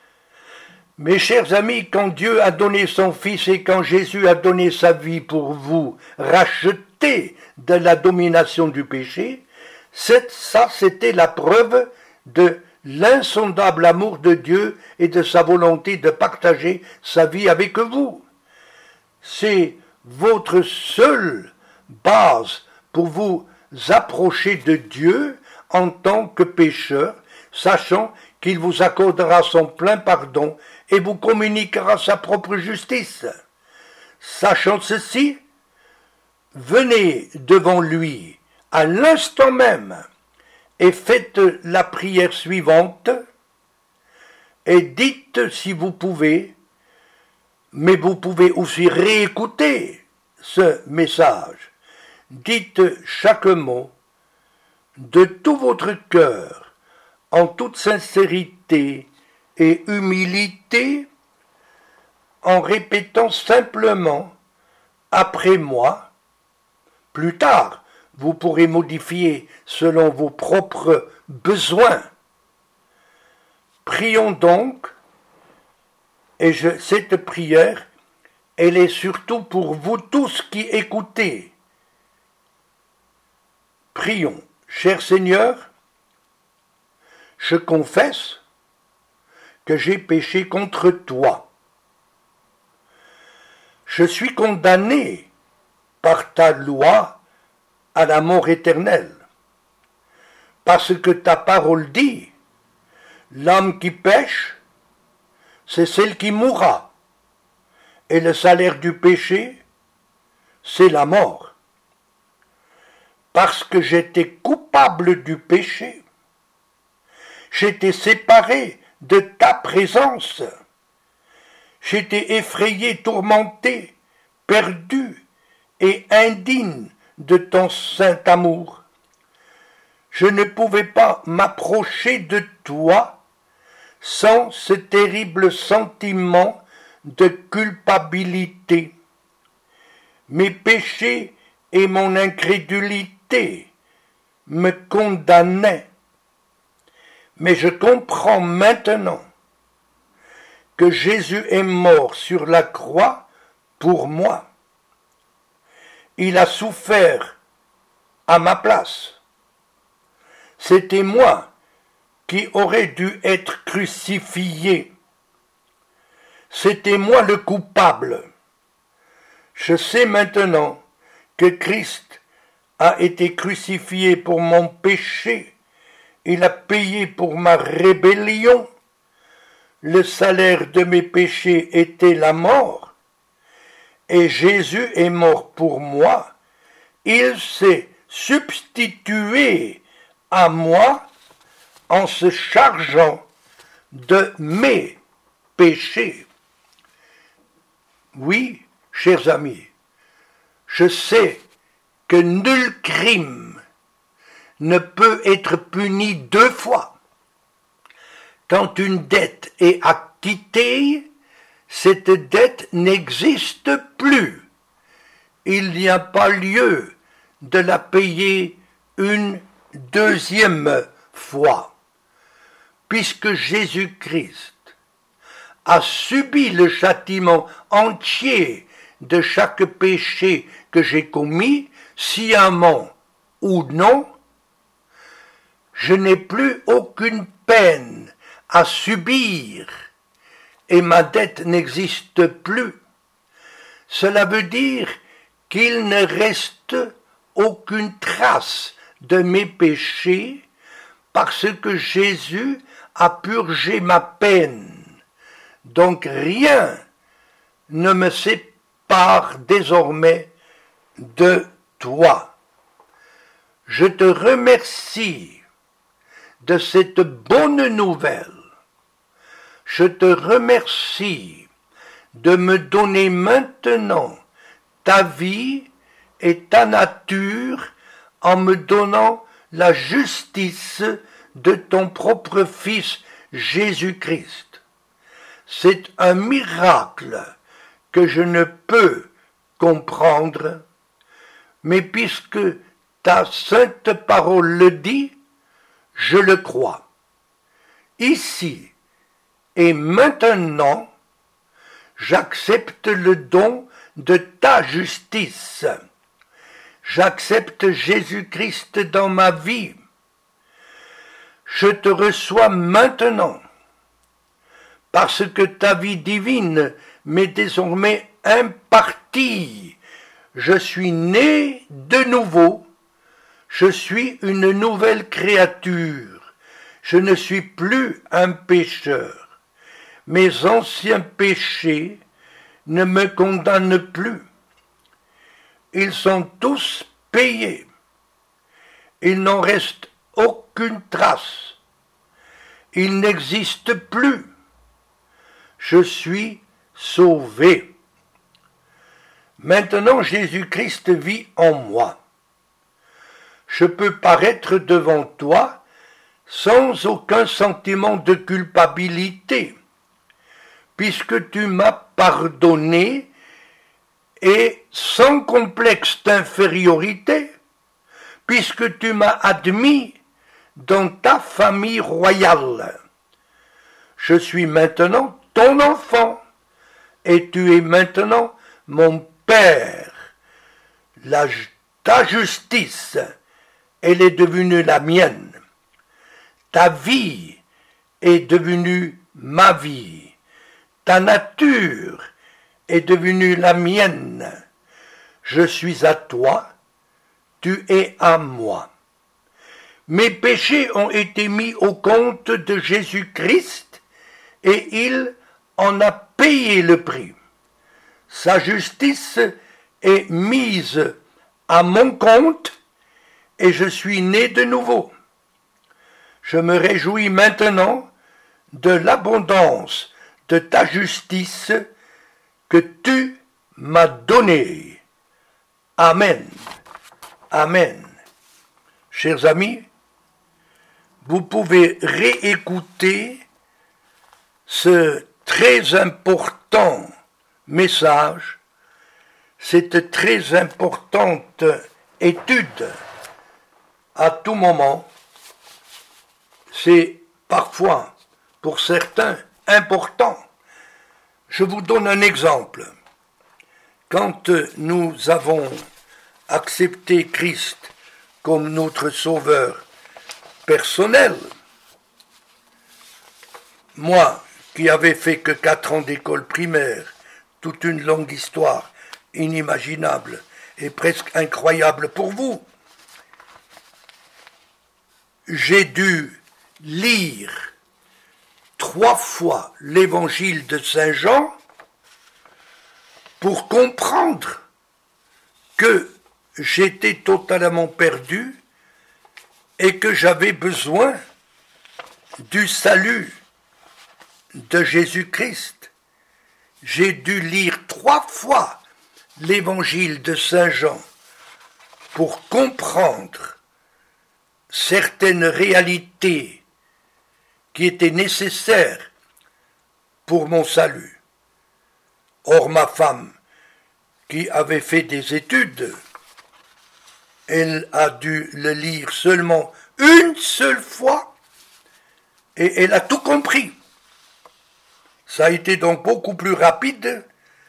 Mes chers amis, quand Dieu a donné son Fils et quand Jésus a donné sa vie pour vous, racheté de la domination du péché, ça c'était la preuve de l'insondable amour de Dieu et de sa volonté de partager sa vie avec vous. C'est votre seule base pour vous approcher de Dieu en tant que pécheur, sachant qu'il vous accordera son plein pardon et vous communiquera sa propre justice. Sachant ceci, venez devant lui à l'instant même et faites la prière suivante et dites si vous pouvez, mais vous pouvez aussi réécouter ce message. Dites chaque mot de tout votre cœur, en toute sincérité et humilité, en répétant simplement après moi. Plus tard, vous pourrez modifier selon vos propres besoins. Prions donc Cette prière, elle est surtout pour vous tous qui écoutez. Prions. Cher Seigneur, je confesse que j'ai péché contre toi. Je suis condamné par ta loi à la mort éternelle, parce que ta parole dit, l'âme qui pêche, c'est celle qui mourra, et le salaire du péché, c'est la mort. Parce que j'étais coupable du péché, j'étais séparé de ta présence, j'étais effrayé, tourmenté, perdu et indigne de ton saint amour. Je ne pouvais pas m'approcher de toi sans ce terrible sentiment de culpabilité. Mes péchés et mon incrédulité me condamnaient. Mais je comprends maintenant que Jésus est mort sur la croix pour moi. Il a souffert à ma place. C'était moi qui aurais dû être crucifié. C'était moi le coupable. Je sais maintenant que Christ a été crucifié pour mon péché. Il a payé pour ma rébellion. Le salaire de mes péchés était la mort. Et Jésus est mort pour moi. Il s'est substitué à moi en se chargeant de mes péchés. Oui, chers amis, je sais que nul crime ne peut être puni deux fois. Quand une dette est acquittée, cette dette n'existe plus. Il n'y a pas lieu de la payer une deuxième fois, puisque Jésus-Christ a subi le châtiment entier de chaque péché que j'ai commis, sciemment ou non. Je n'ai plus aucune peine à subir et ma dette n'existe plus. Cela veut dire qu'il ne reste aucune trace de mes péchés parce que Jésus a purgé ma peine. Donc rien ne me sépare désormais de toi. Je te remercie de cette bonne nouvelle. Je te remercie de me donner maintenant ta vie et ta nature en me donnant la justice de ton propre Fils Jésus-Christ. C'est un miracle que je ne peux comprendre, mais puisque ta sainte parole le dit, je le crois. Ici et maintenant, j'accepte le don de ta justice. J'accepte Jésus-Christ dans ma vie. Je te reçois maintenant, parce que ta vie divine m'est désormais impartie. Je suis né de nouveau. Je suis une nouvelle créature. Je ne suis plus un pécheur. Mes anciens péchés ne me condamnent plus. Ils sont tous payés. Il n'en reste aucune trace. Ils n'existent plus. Je suis sauvé. Maintenant, Jésus-Christ vit en moi. Je peux paraître devant toi sans aucun sentiment de culpabilité, puisque tu m'as pardonné et sans complexe d'infériorité, puisque tu m'as admis dans ta famille royale. Je suis maintenant ton enfant. et tu es maintenant mon Père. Ta justice, elle est devenue la mienne. Ta vie est devenue ma vie. Ta nature est devenue la mienne. Je suis à toi, tu es à moi. Mes péchés ont été mis au compte de Jésus-Christ et il en a payé le prix. Sa justice est mise à mon compte et je suis né de nouveau. Je me réjouis maintenant de l'abondance de ta justice que tu m'as donnée. Amen. Amen. Chers amis, vous pouvez réécouter ce très important message, cette très importante étude à tout moment. C'est parfois, pour certains, important. Je vous donne un exemple. Quand nous avons accepté Christ comme notre sauveur personnel, moi qui avais fait que 4 ans d'école primaire, toute une longue histoire inimaginable et presque incroyable pour vous, j'ai dû lire 3 fois l'évangile de Saint Jean pour comprendre que j'étais totalement perdu et que j'avais besoin du salut de Jésus-Christ. J'ai dû lire 3 fois l'évangile de Saint Jean pour comprendre certaines réalités qui étaient nécessaires pour mon salut. Or, ma femme, qui avait fait des études, elle a dû le lire seulement une seule fois et elle a tout compris. Ça a été donc beaucoup plus rapide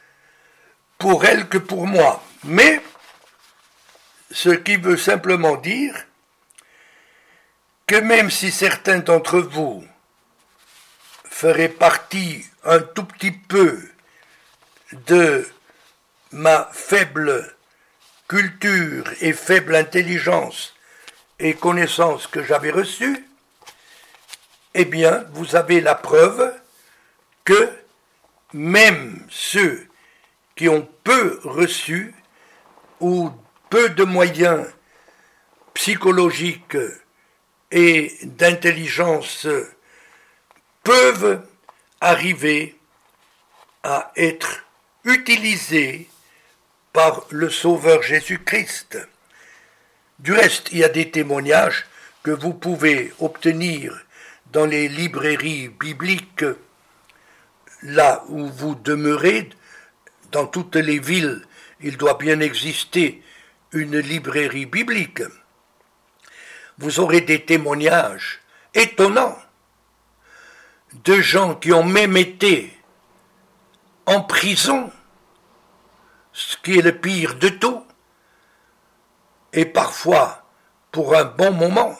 pour elle que pour moi. Mais, ce qui veut simplement dire que même si certains d'entre vous feraient partie un tout petit peu de ma faible culture et faible intelligence et connaissance que j'avais reçue, eh bien, vous avez la preuve que même ceux qui ont peu reçu ou peu de moyens psychologiques et d'intelligence peuvent arriver à être utilisés par le Sauveur Jésus-Christ. Du reste, il y a des témoignages que vous pouvez obtenir dans les librairies bibliques, là où vous demeurez. Dans toutes les villes, il doit bien exister une librairie biblique. Vous aurez des témoignages étonnants de gens qui ont même été en prison, ce qui est le pire de tout, et parfois pour un bon moment.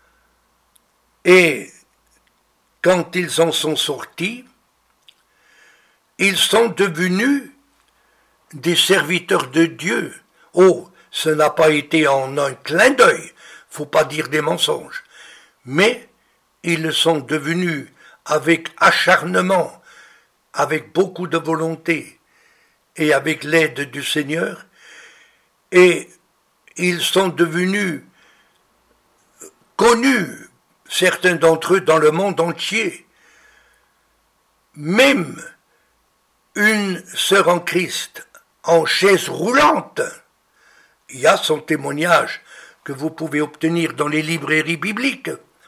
Et quand ils en sont sortis, ils sont devenus des serviteurs de Dieu. Oh, ce n'a pas été en un clin d'œil, faut pas dire des mensonges, mais ils le sont devenus avec acharnement, avec beaucoup de volonté et avec l'aide du Seigneur, et ils sont devenus connus, certains d'entre eux, dans le monde entier. Même une sœur en Christ en chaise roulante, il y a son témoignage que vous pouvez obtenir dans les librairies bibliques,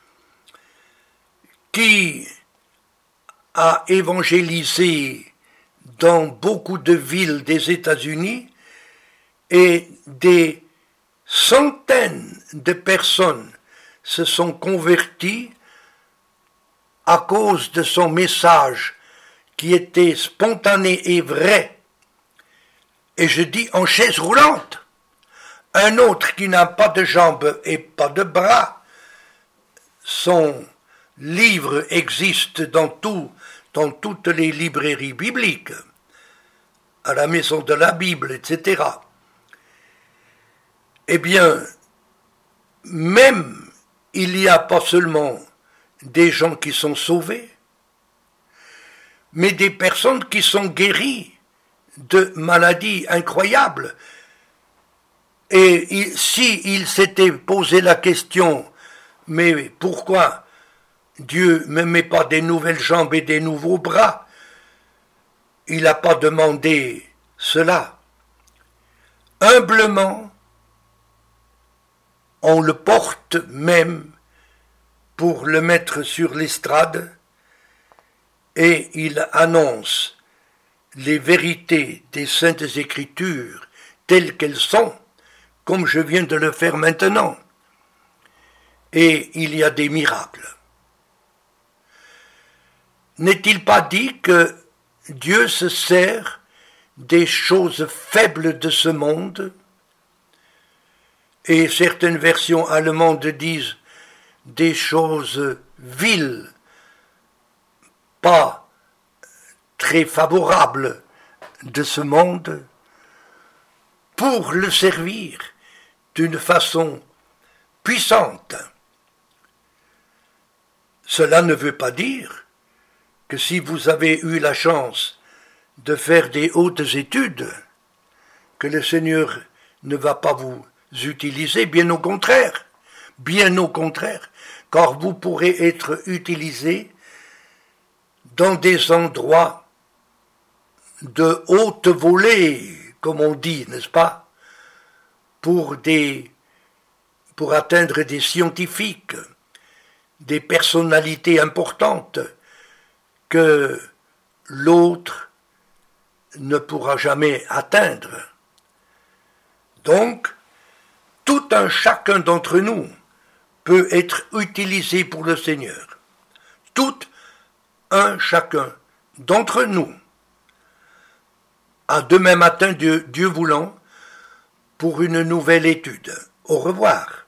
qui a évangélisé dans beaucoup de villes des États-Unis, et des centaines de personnes se sont converties à cause de son message qui était spontané et vrai, et je dis en chaise roulante, un autre qui n'a pas de jambes et pas de bras, son livre existe dans toutes les librairies bibliques, à la maison de la Bible, etc. Eh bien, même il n'y a pas seulement des gens qui sont sauvés, mais des personnes qui sont guéries de maladies incroyables. Et s'il s'était posé la question, mais pourquoi Dieu ne me met pas des nouvelles jambes et des nouveaux bras? Il n'a pas demandé cela. Humblement, on le porte même pour le mettre sur l'estrade et il annonce les vérités des Saintes Écritures telles qu'elles sont, comme je viens de le faire maintenant. Et il y a des miracles. N'est-il pas dit que Dieu se sert des choses faibles de ce monde? Et certaines versions allemandes disent des choses viles, pas très favorables de ce monde, pour le servir d'une façon puissante. Cela ne veut pas dire que si vous avez eu la chance de faire des hautes études, que le Seigneur ne va pas vous utiliser, bien au contraire, car vous pourrez être utilisé dans des endroits de haute volée, comme on dit, n'est-ce pas, pour atteindre des scientifiques, des personnalités importantes que l'autre ne pourra jamais atteindre. Donc, tout un chacun d'entre nous peut être utilisé pour le Seigneur. Tout un chacun d'entre nous. À demain matin, Dieu voulant, pour une nouvelle étude. Au revoir.